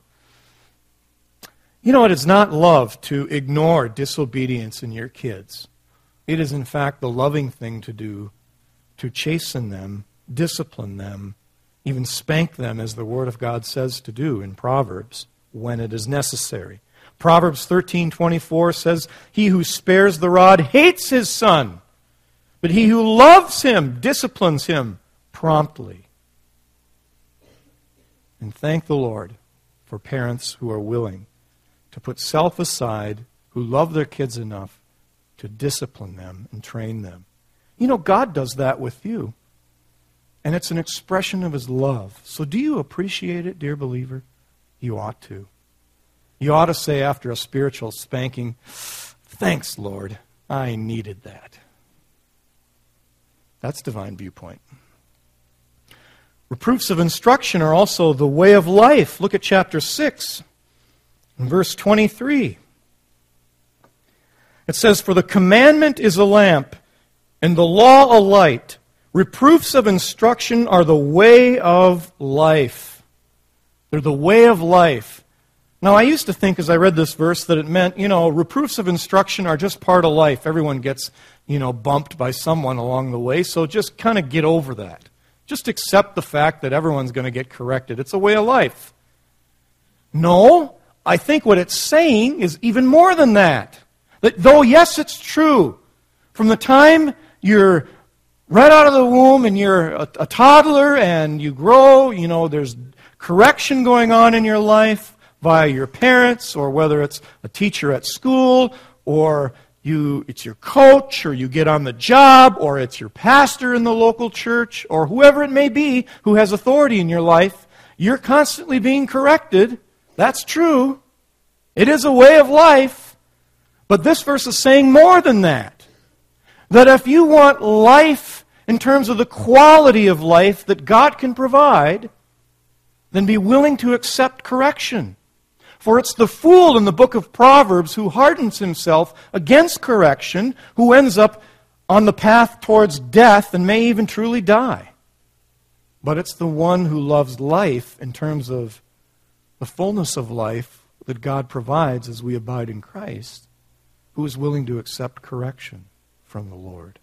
It is not love to ignore disobedience in your kids. It is, in fact, the loving thing to do, to chasten them, discipline them, even spank them, as the Word of God says to do in Proverbs, when it is necessary. Proverbs 13:24 says, He who spares the rod hates his son, but he who loves him disciplines him promptly. And thank the Lord for parents who are willing to put self aside, who love their kids enough to discipline them and train them. You know, God does that with you. And it's an expression of His love. So do you appreciate it, dear believer? You ought to. You ought to say after a spiritual spanking, thanks, Lord, I needed that. That's divine viewpoint. Reproofs of instruction are also the way of life. Look at chapter 6, and verse 23. It says, "For the commandment is a lamp, and the law a light. Reproofs of instruction are the way of life." They're the way of life. Now, I used to think as I read this verse that it meant, reproofs of instruction are just part of life. Everyone gets, bumped by someone along the way, so just kind of get over that. Just accept the fact that everyone's going to get corrected. It's a way of life. No, I think what it's saying is even more than that. That though, yes, it's true, from the time you're right out of the womb and you're a toddler and you grow, there's correction going on in your life via your parents, or whether it's a teacher at school, or it's your coach, or you get on the job, or it's your pastor in the local church, or whoever it may be who has authority in your life. You're constantly being corrected. That's true. It is a way of life. But this verse is saying more than that. That if you want life in terms of the quality of life that God can provide, then be willing to accept correction. For it's the fool in the book of Proverbs who hardens himself against correction, who ends up on the path towards death and may even truly die. But it's the one who loves life in terms of the fullness of life that God provides as we abide in Christ, who is willing to accept correction from the Lord.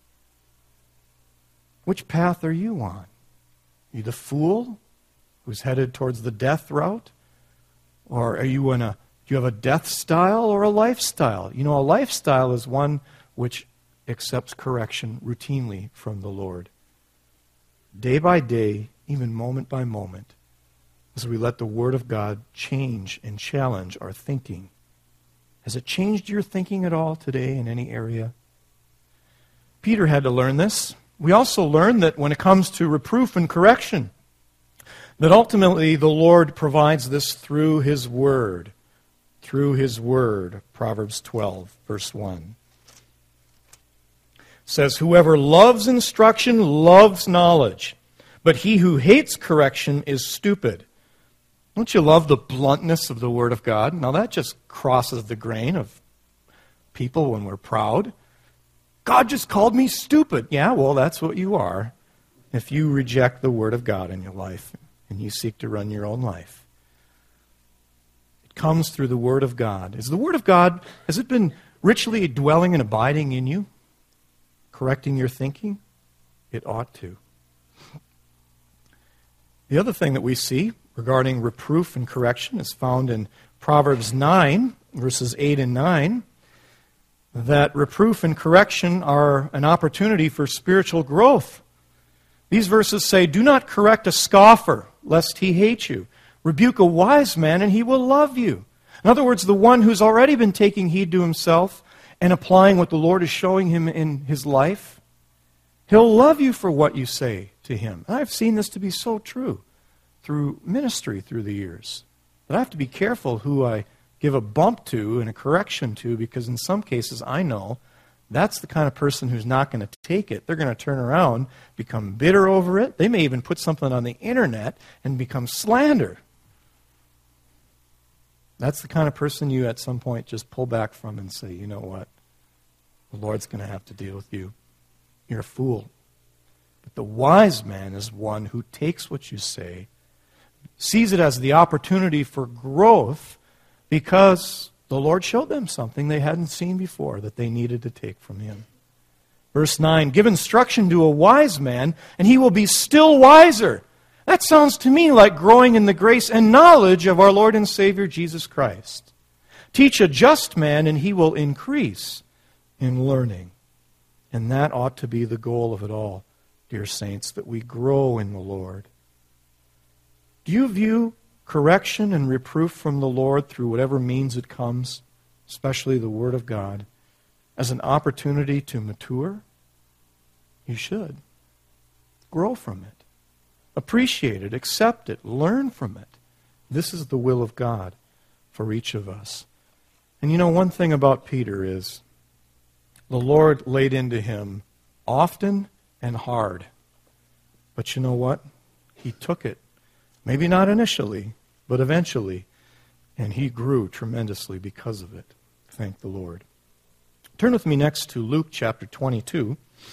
Which path are you on? Are you the fool who's headed towards the death route? Or do you have a death style or a lifestyle? A lifestyle is one which accepts correction routinely from the Lord. Day by day, even moment by moment, as we let the Word of God change and challenge our thinking. Has it changed your thinking at all today in any area? Peter had to learn this. We also learn that when it comes to reproof and correction, that ultimately the Lord provides this through His Word. Through His Word. Proverbs 12, verse 1. It says, "Whoever loves instruction loves knowledge, but he who hates correction is stupid." Don't you love the bluntness of the Word of God? Now that just crosses the grain of people when we're proud. God just called me stupid. Yeah, well, that's what you are if you reject the Word of God in your life and you seek to run your own life. It comes through the Word of God. Is the Word of God, has it been richly dwelling and abiding in you? Correcting your thinking? It ought to. The other thing that we see regarding reproof and correction is found in Proverbs 9, verses 8 and 9, that reproof and correction are an opportunity for spiritual growth. These verses say, "Do not correct a scoffer, lest he hate you. Rebuke a wise man, and he will love you." In other words, the one who's already been taking heed to himself and applying what the Lord is showing him in his life, he'll love you for what you say to him. And I've seen this to be so true through ministry through the years, that I have to be careful who I give a bump to and a correction to, because in some cases I know that's the kind of person who's not going to take it. They're going to turn around, become bitter over it. They may even put something on the internet and become slander. That's the kind of person you at some point just pull back from and say, you know what? The Lord's going to have to deal with you. You're a fool. But the wise man is one who takes what you say, sees it as the opportunity for growth, because the Lord showed them something they hadn't seen before that they needed to take from Him. Verse 9, "Give instruction to a wise man, and he will be still wiser." That sounds to me like growing in the grace and knowledge of our Lord and Savior Jesus Christ. "Teach a just man, and he will increase in learning." And that ought to be the goal of it all, dear saints, that we grow in the Lord. Do you view correction and reproof from the Lord through whatever means it comes, especially the Word of God, as an opportunity to mature? You should. Grow from it. Appreciate it. Accept it. Learn from it. This is the will of God for each of us. And you know, one thing about Peter is the Lord laid into him often and hard. But you know what? He took it. Maybe not initially, but eventually. And he grew tremendously because of it. Thank the Lord. Turn with me next to Luke chapter 22.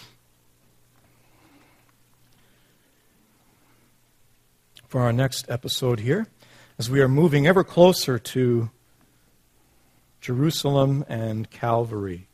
For our next episode here, as we are moving ever closer to Jerusalem and Calvary.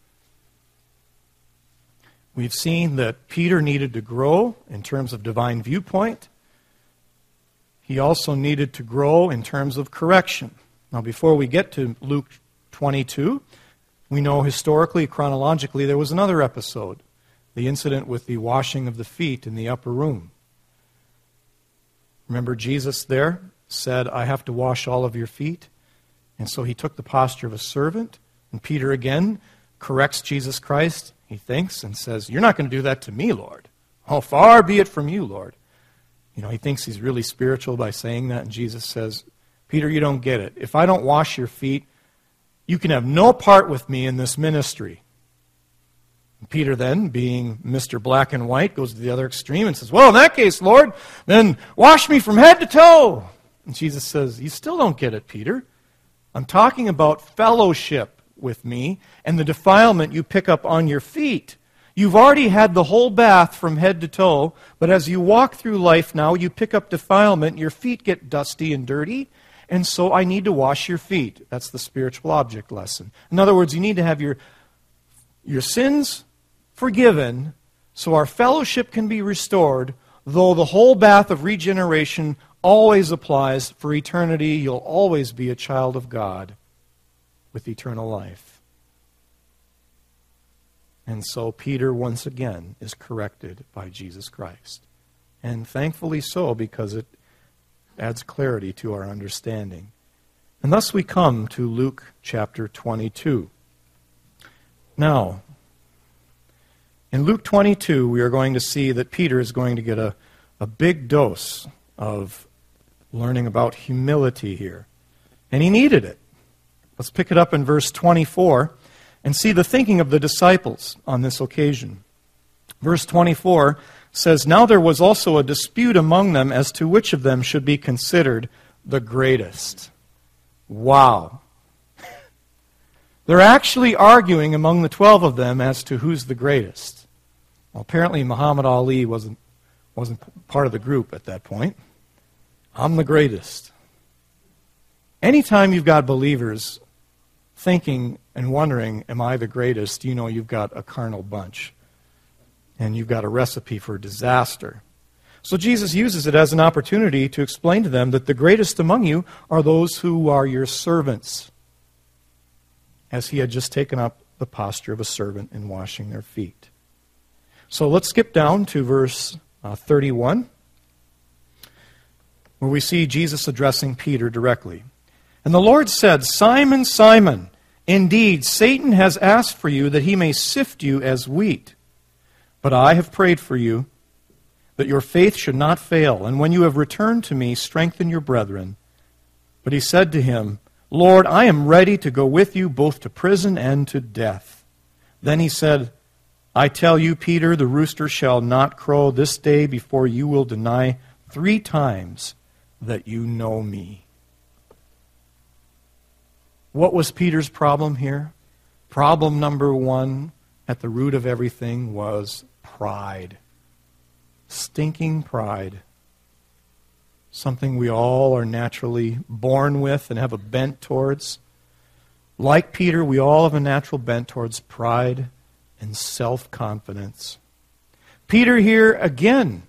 We've seen that Peter needed to grow in terms of divine viewpoint. He also needed to grow in terms of correction. Now, before we get to Luke 22, we know historically, chronologically, there was another episode, the incident with the washing of the feet in the upper room. Remember, Jesus there said, I have to wash all of your feet. And so he took the posture of a servant. And Peter again corrects Jesus Christ, he thinks, and says, you're not going to do that to me, Lord. How far be it from you, Lord. You know, he thinks he's really spiritual by saying that. And Jesus says, Peter, you don't get it. If I don't wash your feet, you can have no part with me in this ministry. And Peter then, being Mr. Black and White, goes to the other extreme and says, well, in that case, Lord, then wash me from head to toe. And Jesus says, you still don't get it, Peter. I'm talking about fellowship with me and the defilement you pick up on your feet. You've already had the whole bath from head to toe, but as you walk through life now, you pick up defilement, your feet get dusty and dirty, and so I need to wash your feet. That's the spiritual object lesson. In other words, you need to have your sins forgiven so our fellowship can be restored, though the whole bath of regeneration always applies for eternity. You'll always be a child of God with eternal life. And so Peter once again is corrected by Jesus Christ. And thankfully so, because it adds clarity to our understanding. And thus we come to Luke chapter 22. Now, in Luke 22, we are going to see that Peter is going to get a big dose of learning about humility here. And he needed it. Let's pick it up in verse 24 and see the thinking of the disciples on this occasion. Verse 24 says, now there was also a dispute among them as to which of them should be considered the greatest. Wow. They're actually arguing among the 12 of them as to who's the greatest. Well, apparently Muhammad Ali wasn't part of the group at that point. I'm the greatest. Anytime you've got believers thinking and wondering, am I the greatest, you know you've got a carnal bunch. And you've got a recipe for disaster. So Jesus uses it as an opportunity to explain to them that the greatest among you are those who are your servants, as he had just taken up the posture of a servant in washing their feet. So let's skip down to verse 31, where we see Jesus addressing Peter directly. And the Lord said, Simon, Simon, indeed Satan has asked for you that he may sift you as wheat. But I have prayed for you that your faith should not fail, and when you have returned to me, strengthen your brethren. But he said to him, Lord, I am ready to go with you both to prison and to death. Then he said, I tell you, Peter, the rooster shall not crow this day before you will deny 3 times that you know me. What was Peter's problem here? Problem number 1 at the root of everything was pride. Stinking pride. Something we all are naturally born with and have a bent towards. Like Peter, we all have a natural bent towards pride and self-confidence. Peter here again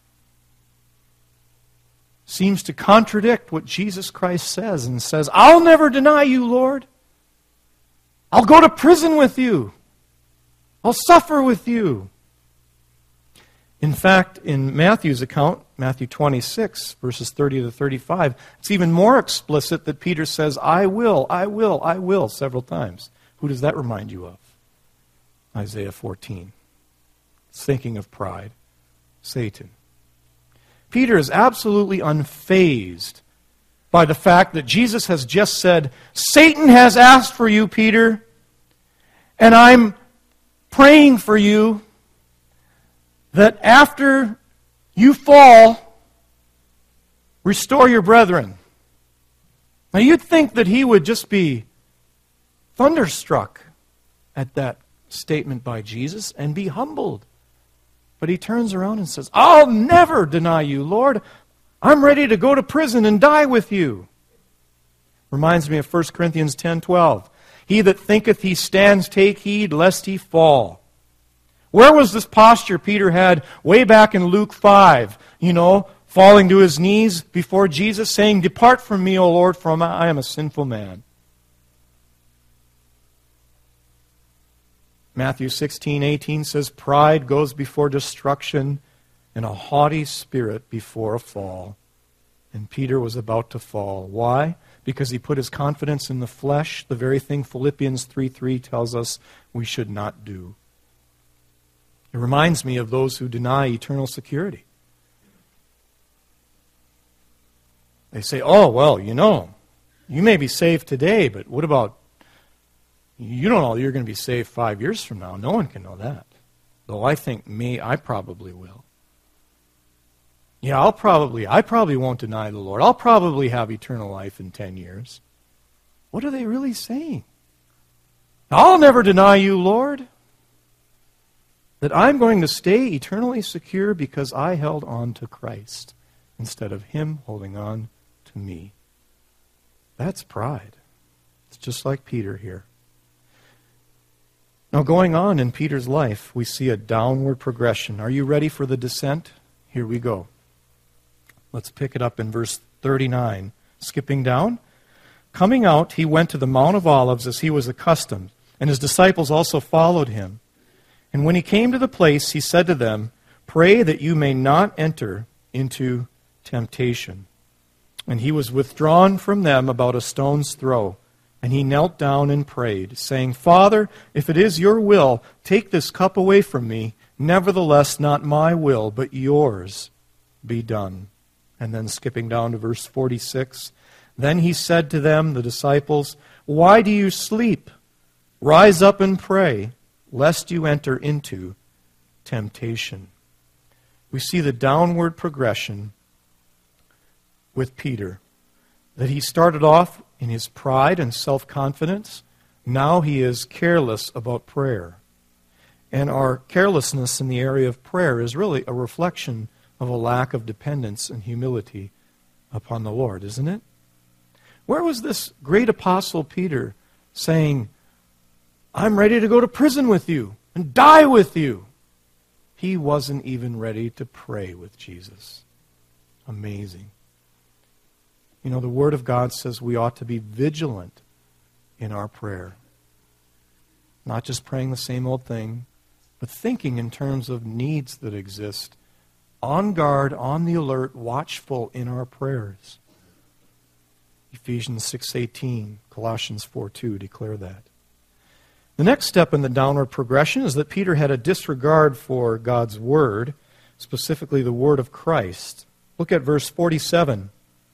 seems to contradict what Jesus Christ says and says, I'll never deny you, Lord. I'll go to prison with you. I'll suffer with you. In fact, in Matthew's account, Matthew 26, verses 30 to 35, it's even more explicit that Peter says, I will, several times. Who does that remind you of? Isaiah 14. It's thinking of pride. Satan. Peter is absolutely unfazed by the fact that Jesus has just said, Satan has asked for you, Peter, and I'm praying for you that after you fall, restore your brethren. Now you'd think that he would just be thunderstruck at that statement by Jesus and be humbled. But he turns around and says, I'll never deny you, Lord. I'm ready to go to prison and die with you. Reminds me of 1 Corinthians 10:12. He that thinketh he stands, take heed lest he fall. Where was this posture Peter had way back in Luke 5? Falling to his knees before Jesus, saying, Depart from me, O Lord, for I am a sinful man. Matthew 16:18 says, Pride goes before destruction, and a haughty spirit before a fall. And Peter was about to fall. Why? Because he put his confidence in the flesh, the very thing Philippians 3:3 tells us we should not do. It reminds me of those who deny eternal security. They say, you may be saved today, but what about, you don't know you're going to be saved 5 years from now. No one can know that. Though I think I probably will. Yeah, I probably won't deny the Lord. I'll probably have eternal life in 10 years. What are they really saying? I'll never deny you, Lord. That I'm going to stay eternally secure because I held on to Christ instead of Him holding on to me. That's pride. It's just like Peter here. Now, going on in Peter's life, we see a downward progression. Are you ready for the descent? Here we go. Let's pick it up in verse 39. Skipping down. Coming out, he went to the Mount of Olives as he was accustomed, and his disciples also followed him. And when he came to the place, he said to them, Pray that you may not enter into temptation. And he was withdrawn from them about a stone's throw. And he knelt down and prayed, saying, Father, if it is your will, take this cup away from me. Nevertheless, not my will, but yours be done. And then skipping down to verse 46, Then he said to them, the disciples, Why do you sleep? Rise up and pray, lest you enter into temptation. We see the downward progression with Peter. That he started off in his pride and self-confidence. Now he is careless about prayer. And our carelessness in the area of prayer is really a reflection of a lack of dependence and humility upon the Lord, isn't it? Where was this great apostle Peter saying, I'm ready to go to prison with you and die with you? He wasn't even ready to pray with Jesus. Amazing. The Word of God says we ought to be vigilant in our prayer. Not just praying the same old thing, but thinking in terms of needs that exist. On guard, on the alert, watchful in our prayers. Ephesians 6:18, Colossians 4:2 declare that. The next step in the downward progression is that Peter had a disregard for God's Word, specifically the Word of Christ. Look at verse 47.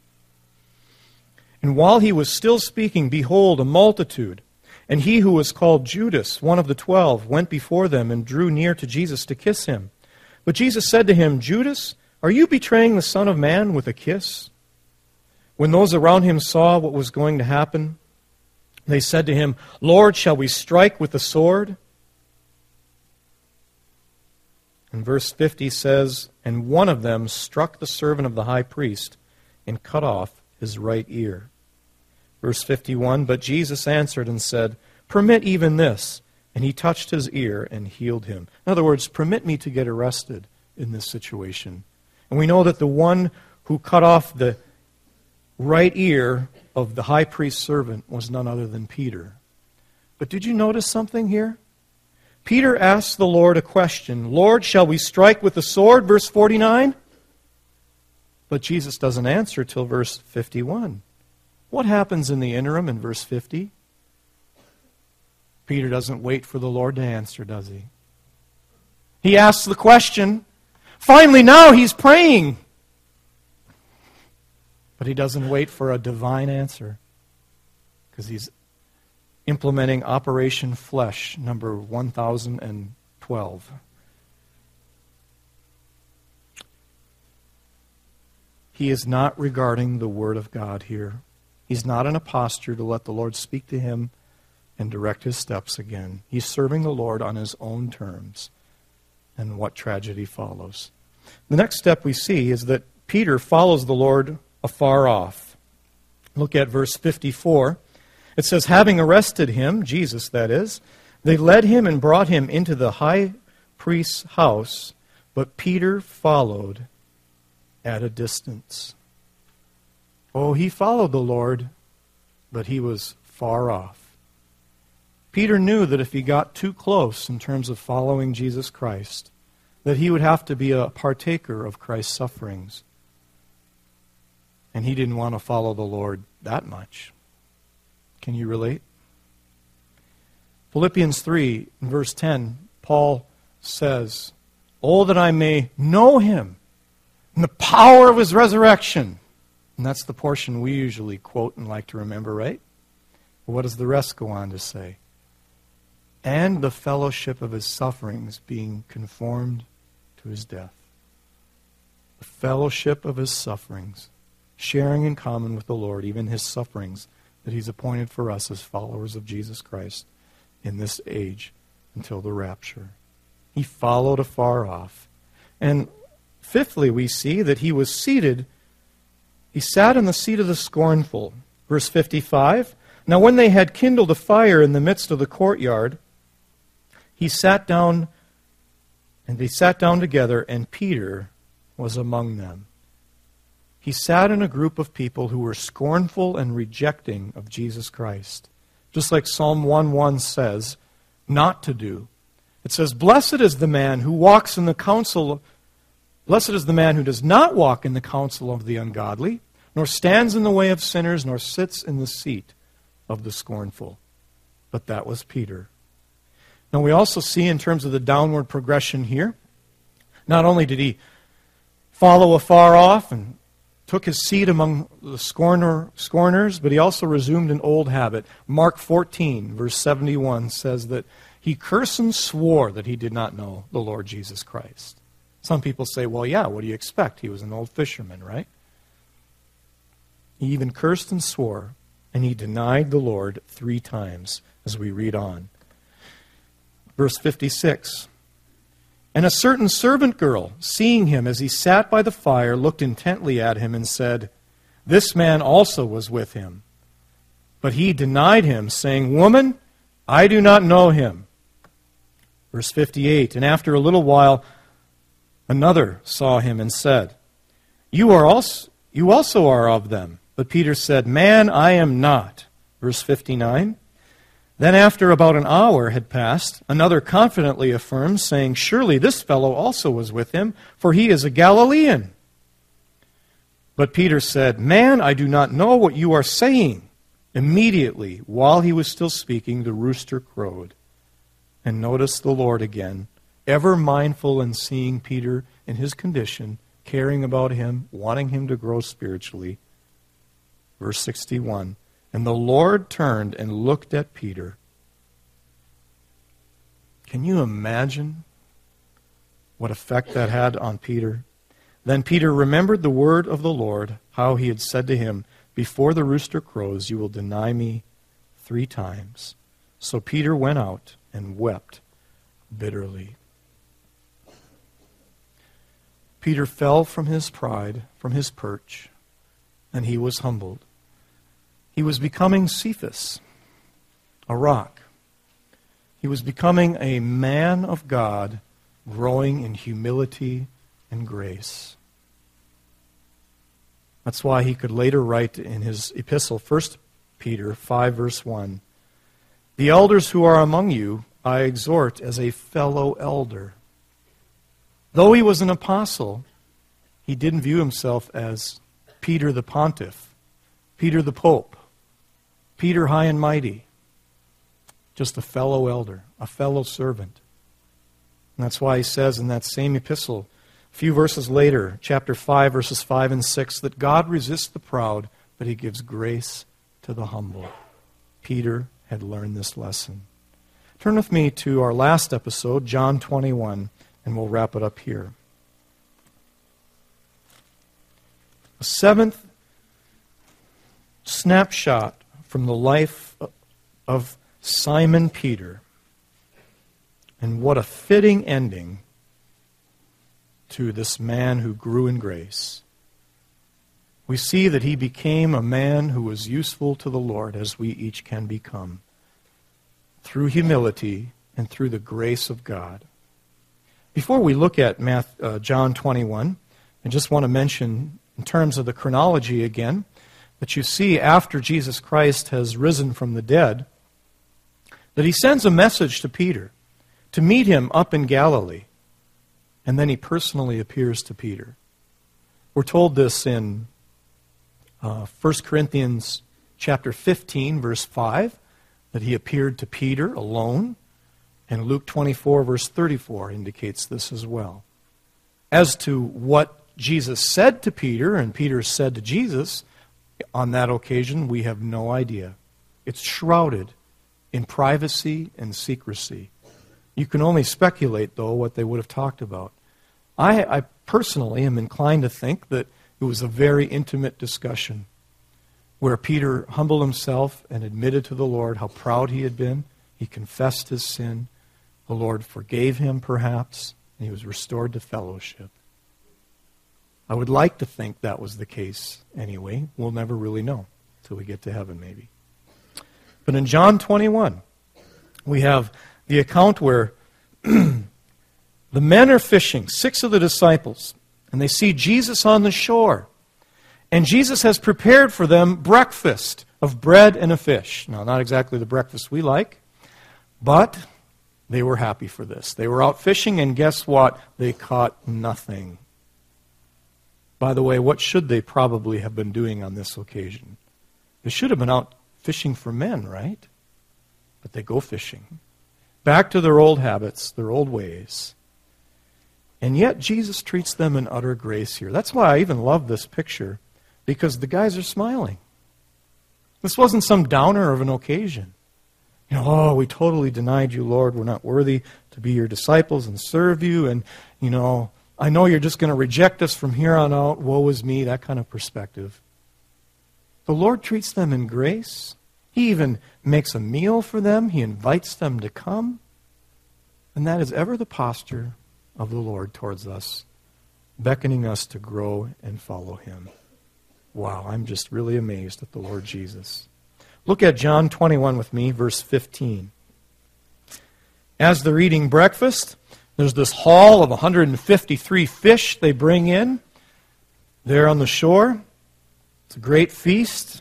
And while he was still speaking, behold, a multitude, and he who was called Judas, one of the 12, went before them and drew near to Jesus to kiss him. But Jesus said to him, Judas, are you betraying the Son of Man with a kiss? When those around him saw what was going to happen, they said to him, Lord, shall we strike with the sword? And verse 50 says, And one of them struck the servant of the high priest and cut off his right ear. Verse 51, But Jesus answered and said, Permit even this. And he touched his ear and healed him. In other words, permit me to get arrested in this situation. And we know that the one who cut off the right ear of the high priest's servant was none other than Peter. But did you notice something here? Peter asked the Lord a question. Lord, shall we strike with the sword? Verse 49. But Jesus doesn't answer till verse 51. What happens in the interim in verse 50? Peter doesn't wait for the Lord to answer, does he? He asks the question. Finally, now he's praying. But he doesn't wait for a divine answer, because he's implementing Operation Flesh, number 1012. He is not regarding the Word of God here. He's not in a posture to let the Lord speak to him and direct his steps again. He's serving the Lord on his own terms. And what tragedy follows. The next step we see is that Peter follows the Lord afar off. Look at verse 54. It says, having arrested him, Jesus that is, they led him and brought him into the high priest's house, but Peter followed at a distance. Oh, he followed the Lord, but he was far off. Peter knew that if he got too close in terms of following Jesus Christ, that he would have to be a partaker of Christ's sufferings. And he didn't want to follow the Lord that much. Can you relate? Philippians 3, in verse 10, Paul says, oh, that I may know him and the power of his resurrection. And that's the portion we usually quote and like to remember, right? But what does the rest go on to say? And the fellowship of his sufferings, being conformed to his death. The fellowship of his sufferings, sharing in common with the Lord, even his sufferings that he's appointed for us as followers of Jesus Christ in this age until the rapture. He followed afar off. And fifthly, we see that he was seated. He sat in the seat of the scornful. Verse 55. Now when they had kindled a fire in the midst of the courtyard, he sat down, and they sat down together, and Peter was among them. He sat in a group of people who were scornful and rejecting of Jesus Christ. Just like Psalm 1:1 says, not to do. It says, blessed is the man who walks in the counsel, blessed is the man who does not walk in the counsel of the ungodly, nor stands in the way of sinners, nor sits in the seat of the scornful. But that was Peter. Now we also see in terms of the downward progression here, not only did he follow afar off and took his seat among the scorners, but he also resumed an old habit. Mark 14, verse 71 says that he cursed and swore that he did not know the Lord Jesus Christ. Some people say, well, yeah, what do you expect? He was an old fisherman, right? He even cursed and swore, and he denied the Lord 3 times, as we read on. Verse 56. And a certain servant girl, seeing him as he sat by the fire, looked intently at him and said, this man also was with him. But he denied him, saying, woman, I do not know him. Verse 58. And after a little while, another saw him and said, you also are of them. But Peter said, man, I am not. Verse 59. Then after about an hour had passed, another confidently affirmed, saying, surely this fellow also was with him, for he is a Galilean. But Peter said, man, I do not know what you are saying. Immediately, while he was still speaking, the rooster crowed. And notice the Lord again, ever mindful in seeing Peter in his condition, caring about him, wanting him to grow spiritually. Verse 61. And the Lord turned and looked at Peter. Can you imagine what effect that had on Peter? Then Peter remembered the word of the Lord, how he had said to him, before the rooster crows, you will deny me 3 times. So Peter went out and wept bitterly. Peter fell from his pride, from his perch, and he was humbled. He was becoming Cephas, a rock. He was becoming a man of God, growing in humility and grace. That's why he could later write in his epistle, 1 Peter 5, verse 1, the elders who are among you I exhort as a fellow elder. Though he was an apostle, He didn't view himself as Peter the Pontiff, Peter the Pope, Peter high and mighty, just a fellow elder, a fellow servant. And that's why he says in that same epistle, a few verses later, chapter 5, verses 5 and 6, that God resists the proud, but he gives grace to the humble. Peter had learned this lesson. Turn with me to our last episode, John 21, and we'll wrap it up here. A seventh snapshot from the life of Simon Peter. And what a fitting ending to this man who grew in grace. We see that he became a man who was useful to the Lord, as we each can become, through humility and through the grace of God. Before we look at John 21, I just want to mention, in terms of the chronology again, that you see after Jesus Christ has risen from the dead, that he sends a message to Peter to meet him up in Galilee. And then he personally appears to Peter. We're told this in 1 Corinthians chapter 15, verse 5, that he appeared to Peter alone. And Luke 24, verse 34 indicates this as well. As to what Jesus said to Peter, and Peter said to Jesus, on that occasion, we have no idea. It's shrouded in privacy and secrecy. You can only speculate, though, what they would have talked about. I personally am inclined to think that it was a very intimate discussion where Peter humbled himself and admitted to the Lord how proud he had been. He confessed his sin. The Lord forgave him, perhaps, and he was restored to fellowship. I would like to think that was the case anyway. We'll never really know until we get to heaven, maybe. But in John 21, we have the account where the men are fishing, 6 of the disciples, and they see Jesus on the shore. And Jesus has prepared for them breakfast of bread and a fish. Now, not exactly the breakfast we like, but they were happy for this. They were out fishing, and guess what? They caught nothing. By the way, what should they probably have been doing on this occasion? They should have been out fishing for men, right? But they go fishing. Back to their old habits, their old ways. And yet Jesus treats them in utter grace here. That's why I even love this picture, because the guys are smiling. This wasn't some downer of an occasion. Oh, we totally denied you, Lord. We're not worthy to be your disciples and serve you. And, I know you're just going to reject us from here on out. Woe is me, that kind of perspective. The Lord treats them in grace. He even makes a meal for them. He invites them to come. And that is ever the posture of the Lord towards us, beckoning us to grow and follow him. Wow, I'm just really amazed at the Lord Jesus. Look at John 21 with me, verse 15. As they're eating breakfast, there's this haul of 153 fish they bring in there on the shore. It's a great feast.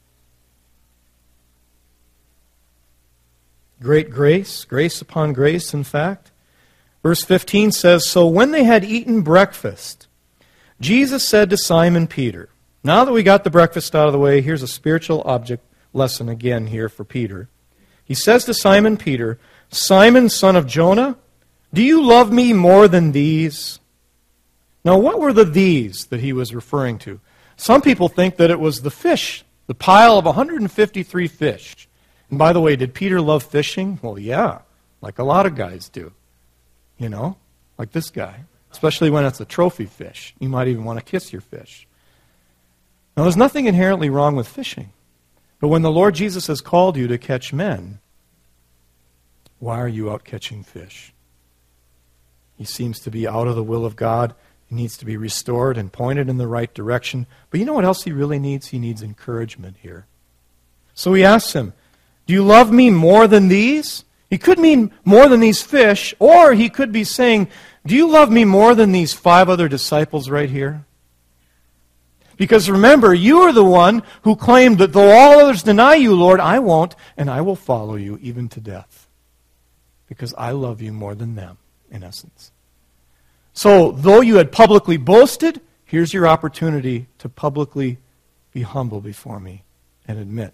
Great grace, grace upon grace, in fact. Verse 15 says, So when they had eaten breakfast, Jesus said to Simon Peter, now that we got the breakfast out of the way, here's a spiritual object lesson again here for Peter. He says to Simon Peter, Simon, son of Jonah, do you love me more than these? Now, what were the these that he was referring to? Some people think that it was the fish, the pile of 153 fish. And by the way, did Peter love fishing? Well, yeah, like a lot of guys do. Like this guy. Especially when it's a trophy fish. You might even want to kiss your fish. Now, there's nothing inherently wrong with fishing. But when the Lord Jesus has called you to catch men, why are you out catching fish? He seems to be out of the will of God. He needs to be restored and pointed in the right direction. But you know what else he really needs? He needs encouragement here. So he asks him, do you love me more than these? He could mean more than these fish, or he could be saying, do you love me more than these 5 other disciples right here? Because remember, you are the one who claimed that though all others deny you, Lord, I won't, and I will follow you even to death. Because I love you more than them, in essence. So, though you had publicly boasted, Here's your opportunity to publicly be humble before me and admit.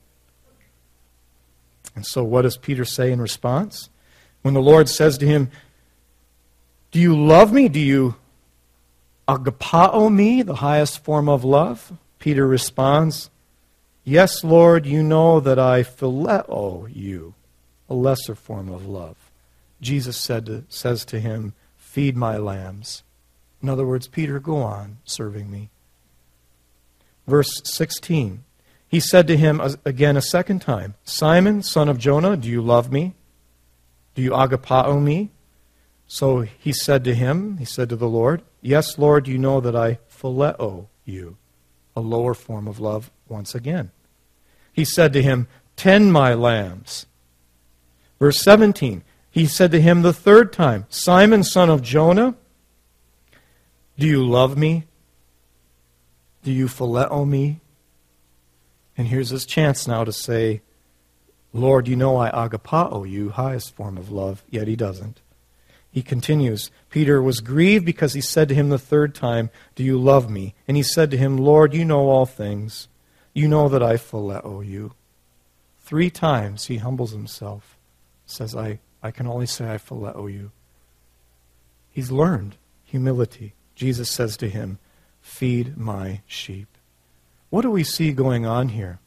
And so what does Peter say in response? When the Lord says to him, do you love me? Do you agapao me, the highest form of love? Peter responds, yes, Lord, you know that I phileo you, a lesser form of love. Jesus says to him, feed my lambs. In other words, Peter, go on serving me. Verse 16, he said to him again a second time, Simon, son of Jonah, do you love me? Do you agapao me? So he said to the Lord, yes, Lord, you know that I phileo you, a lower form of love once again. He said to him, tend my lambs. Verse 17, he said to him the third time, Simon, son of Jonah, do you love me? Do you phileo me? And here's his chance now to say, Lord, you know I agapao you, highest form of love, yet he doesn't. He continues, Peter was grieved because he said to him the third time, do you love me? And he said to him, Lord, you know all things. You know that I phileo you. 3 times he humbles himself, says, I can only say I phileo you. He's learned humility. Jesus says to him, feed my sheep. What do we see going on here?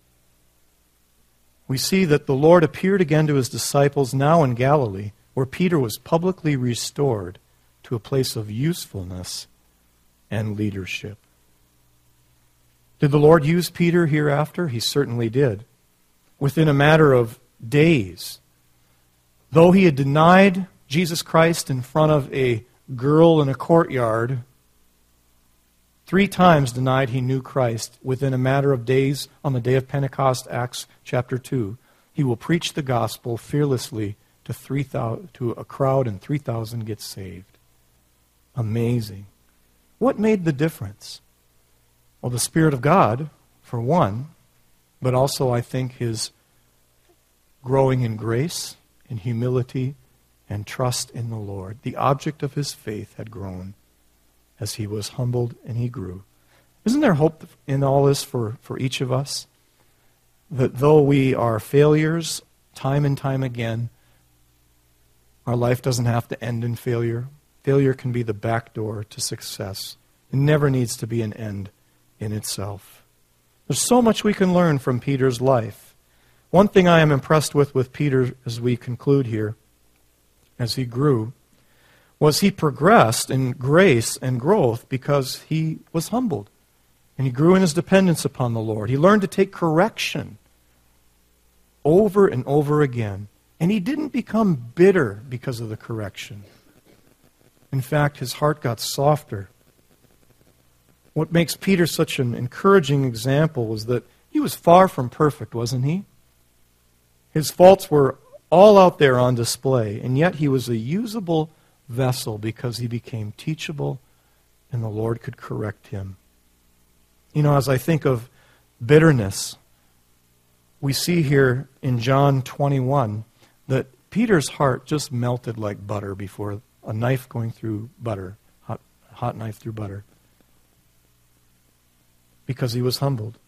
We see that the Lord appeared again to his disciples now in Galilee, where Peter was publicly restored to a place of usefulness and leadership. Did the Lord use Peter hereafter? He certainly did. Within a matter of days, though he had denied Jesus Christ in front of a girl in a courtyard, 3 times denied he knew Christ, within a matter of days on the day of Pentecost, Acts chapter 2, he will preach the gospel fearlessly to a crowd, and 3,000 get saved. Amazing. What made the difference? Well, the Spirit of God, for one, but also I think his growing in grace, in humility, and trust in the Lord. The object of his faith had grown as he was humbled and he grew. Isn't there hope in all this for each of us? That though we are failures time and time again, our life doesn't have to end in failure. Failure can be the back door to success. It never needs to be an end in itself. There's so much we can learn from Peter's life. One thing I am impressed with Peter as we conclude here, as he grew, was he progressed in grace and growth because he was humbled. And he grew in his dependence upon the Lord. He learned to take correction over and over again. And he didn't become bitter because of the correction. In fact, his heart got softer. What makes Peter such an encouraging example was that he was far from perfect, wasn't he? His faults were all out there on display, and yet he was a usable vessel because he became teachable and the Lord could correct him. You know, as I think of bitterness, we see here in John 21 that Peter's heart just melted like butter before a knife going through butter, hot knife through butter, because he was humbled.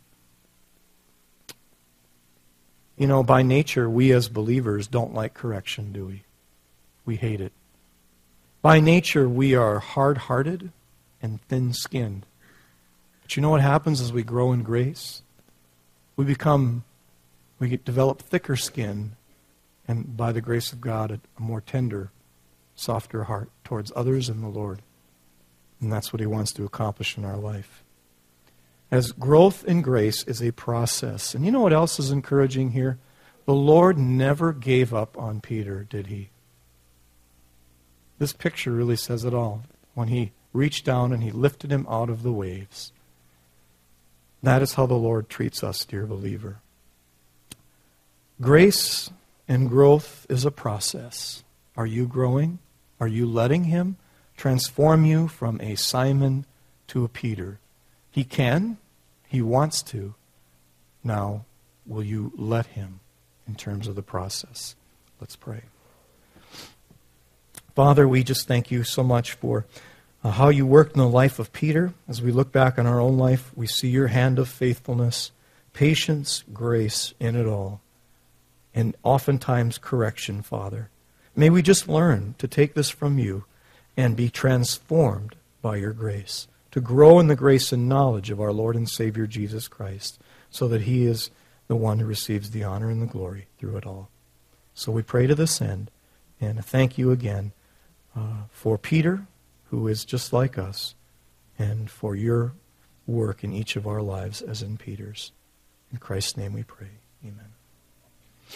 You know, by nature, we as believers don't like correction, do we? We hate it. By nature, we are hard-hearted and thin-skinned. But you know what happens as we grow in grace? We develop thicker skin, and by the grace of God, a more tender, softer heart towards others and the Lord. And that's what he wants to accomplish in our life. As growth in grace is a process. And you know what else is encouraging here? The Lord never gave up on Peter, did he? This picture really says it all. When he reached down and he lifted him out of the waves. That is how the Lord treats us, dear believer. Grace and growth is a process. Are you growing? Are you letting him transform you from a Simon to a Peter? He can. He wants to. Now, will you let him in terms of the process? Let's pray. Father, we just thank you so much for how you worked in the life of Peter. As we look back on our own life, we see your hand of faithfulness, patience, grace in it all, and oftentimes correction, Father. May we just learn to take this from you and be transformed by your grace, to grow in the grace and knowledge of our Lord and Savior Jesus Christ, so that he is the one who receives the honor and the glory through it all. So we pray to this end, and thank you again for Peter, who is just like us, and for your work in each of our lives as in Peter's. In Christ's name we pray. Amen.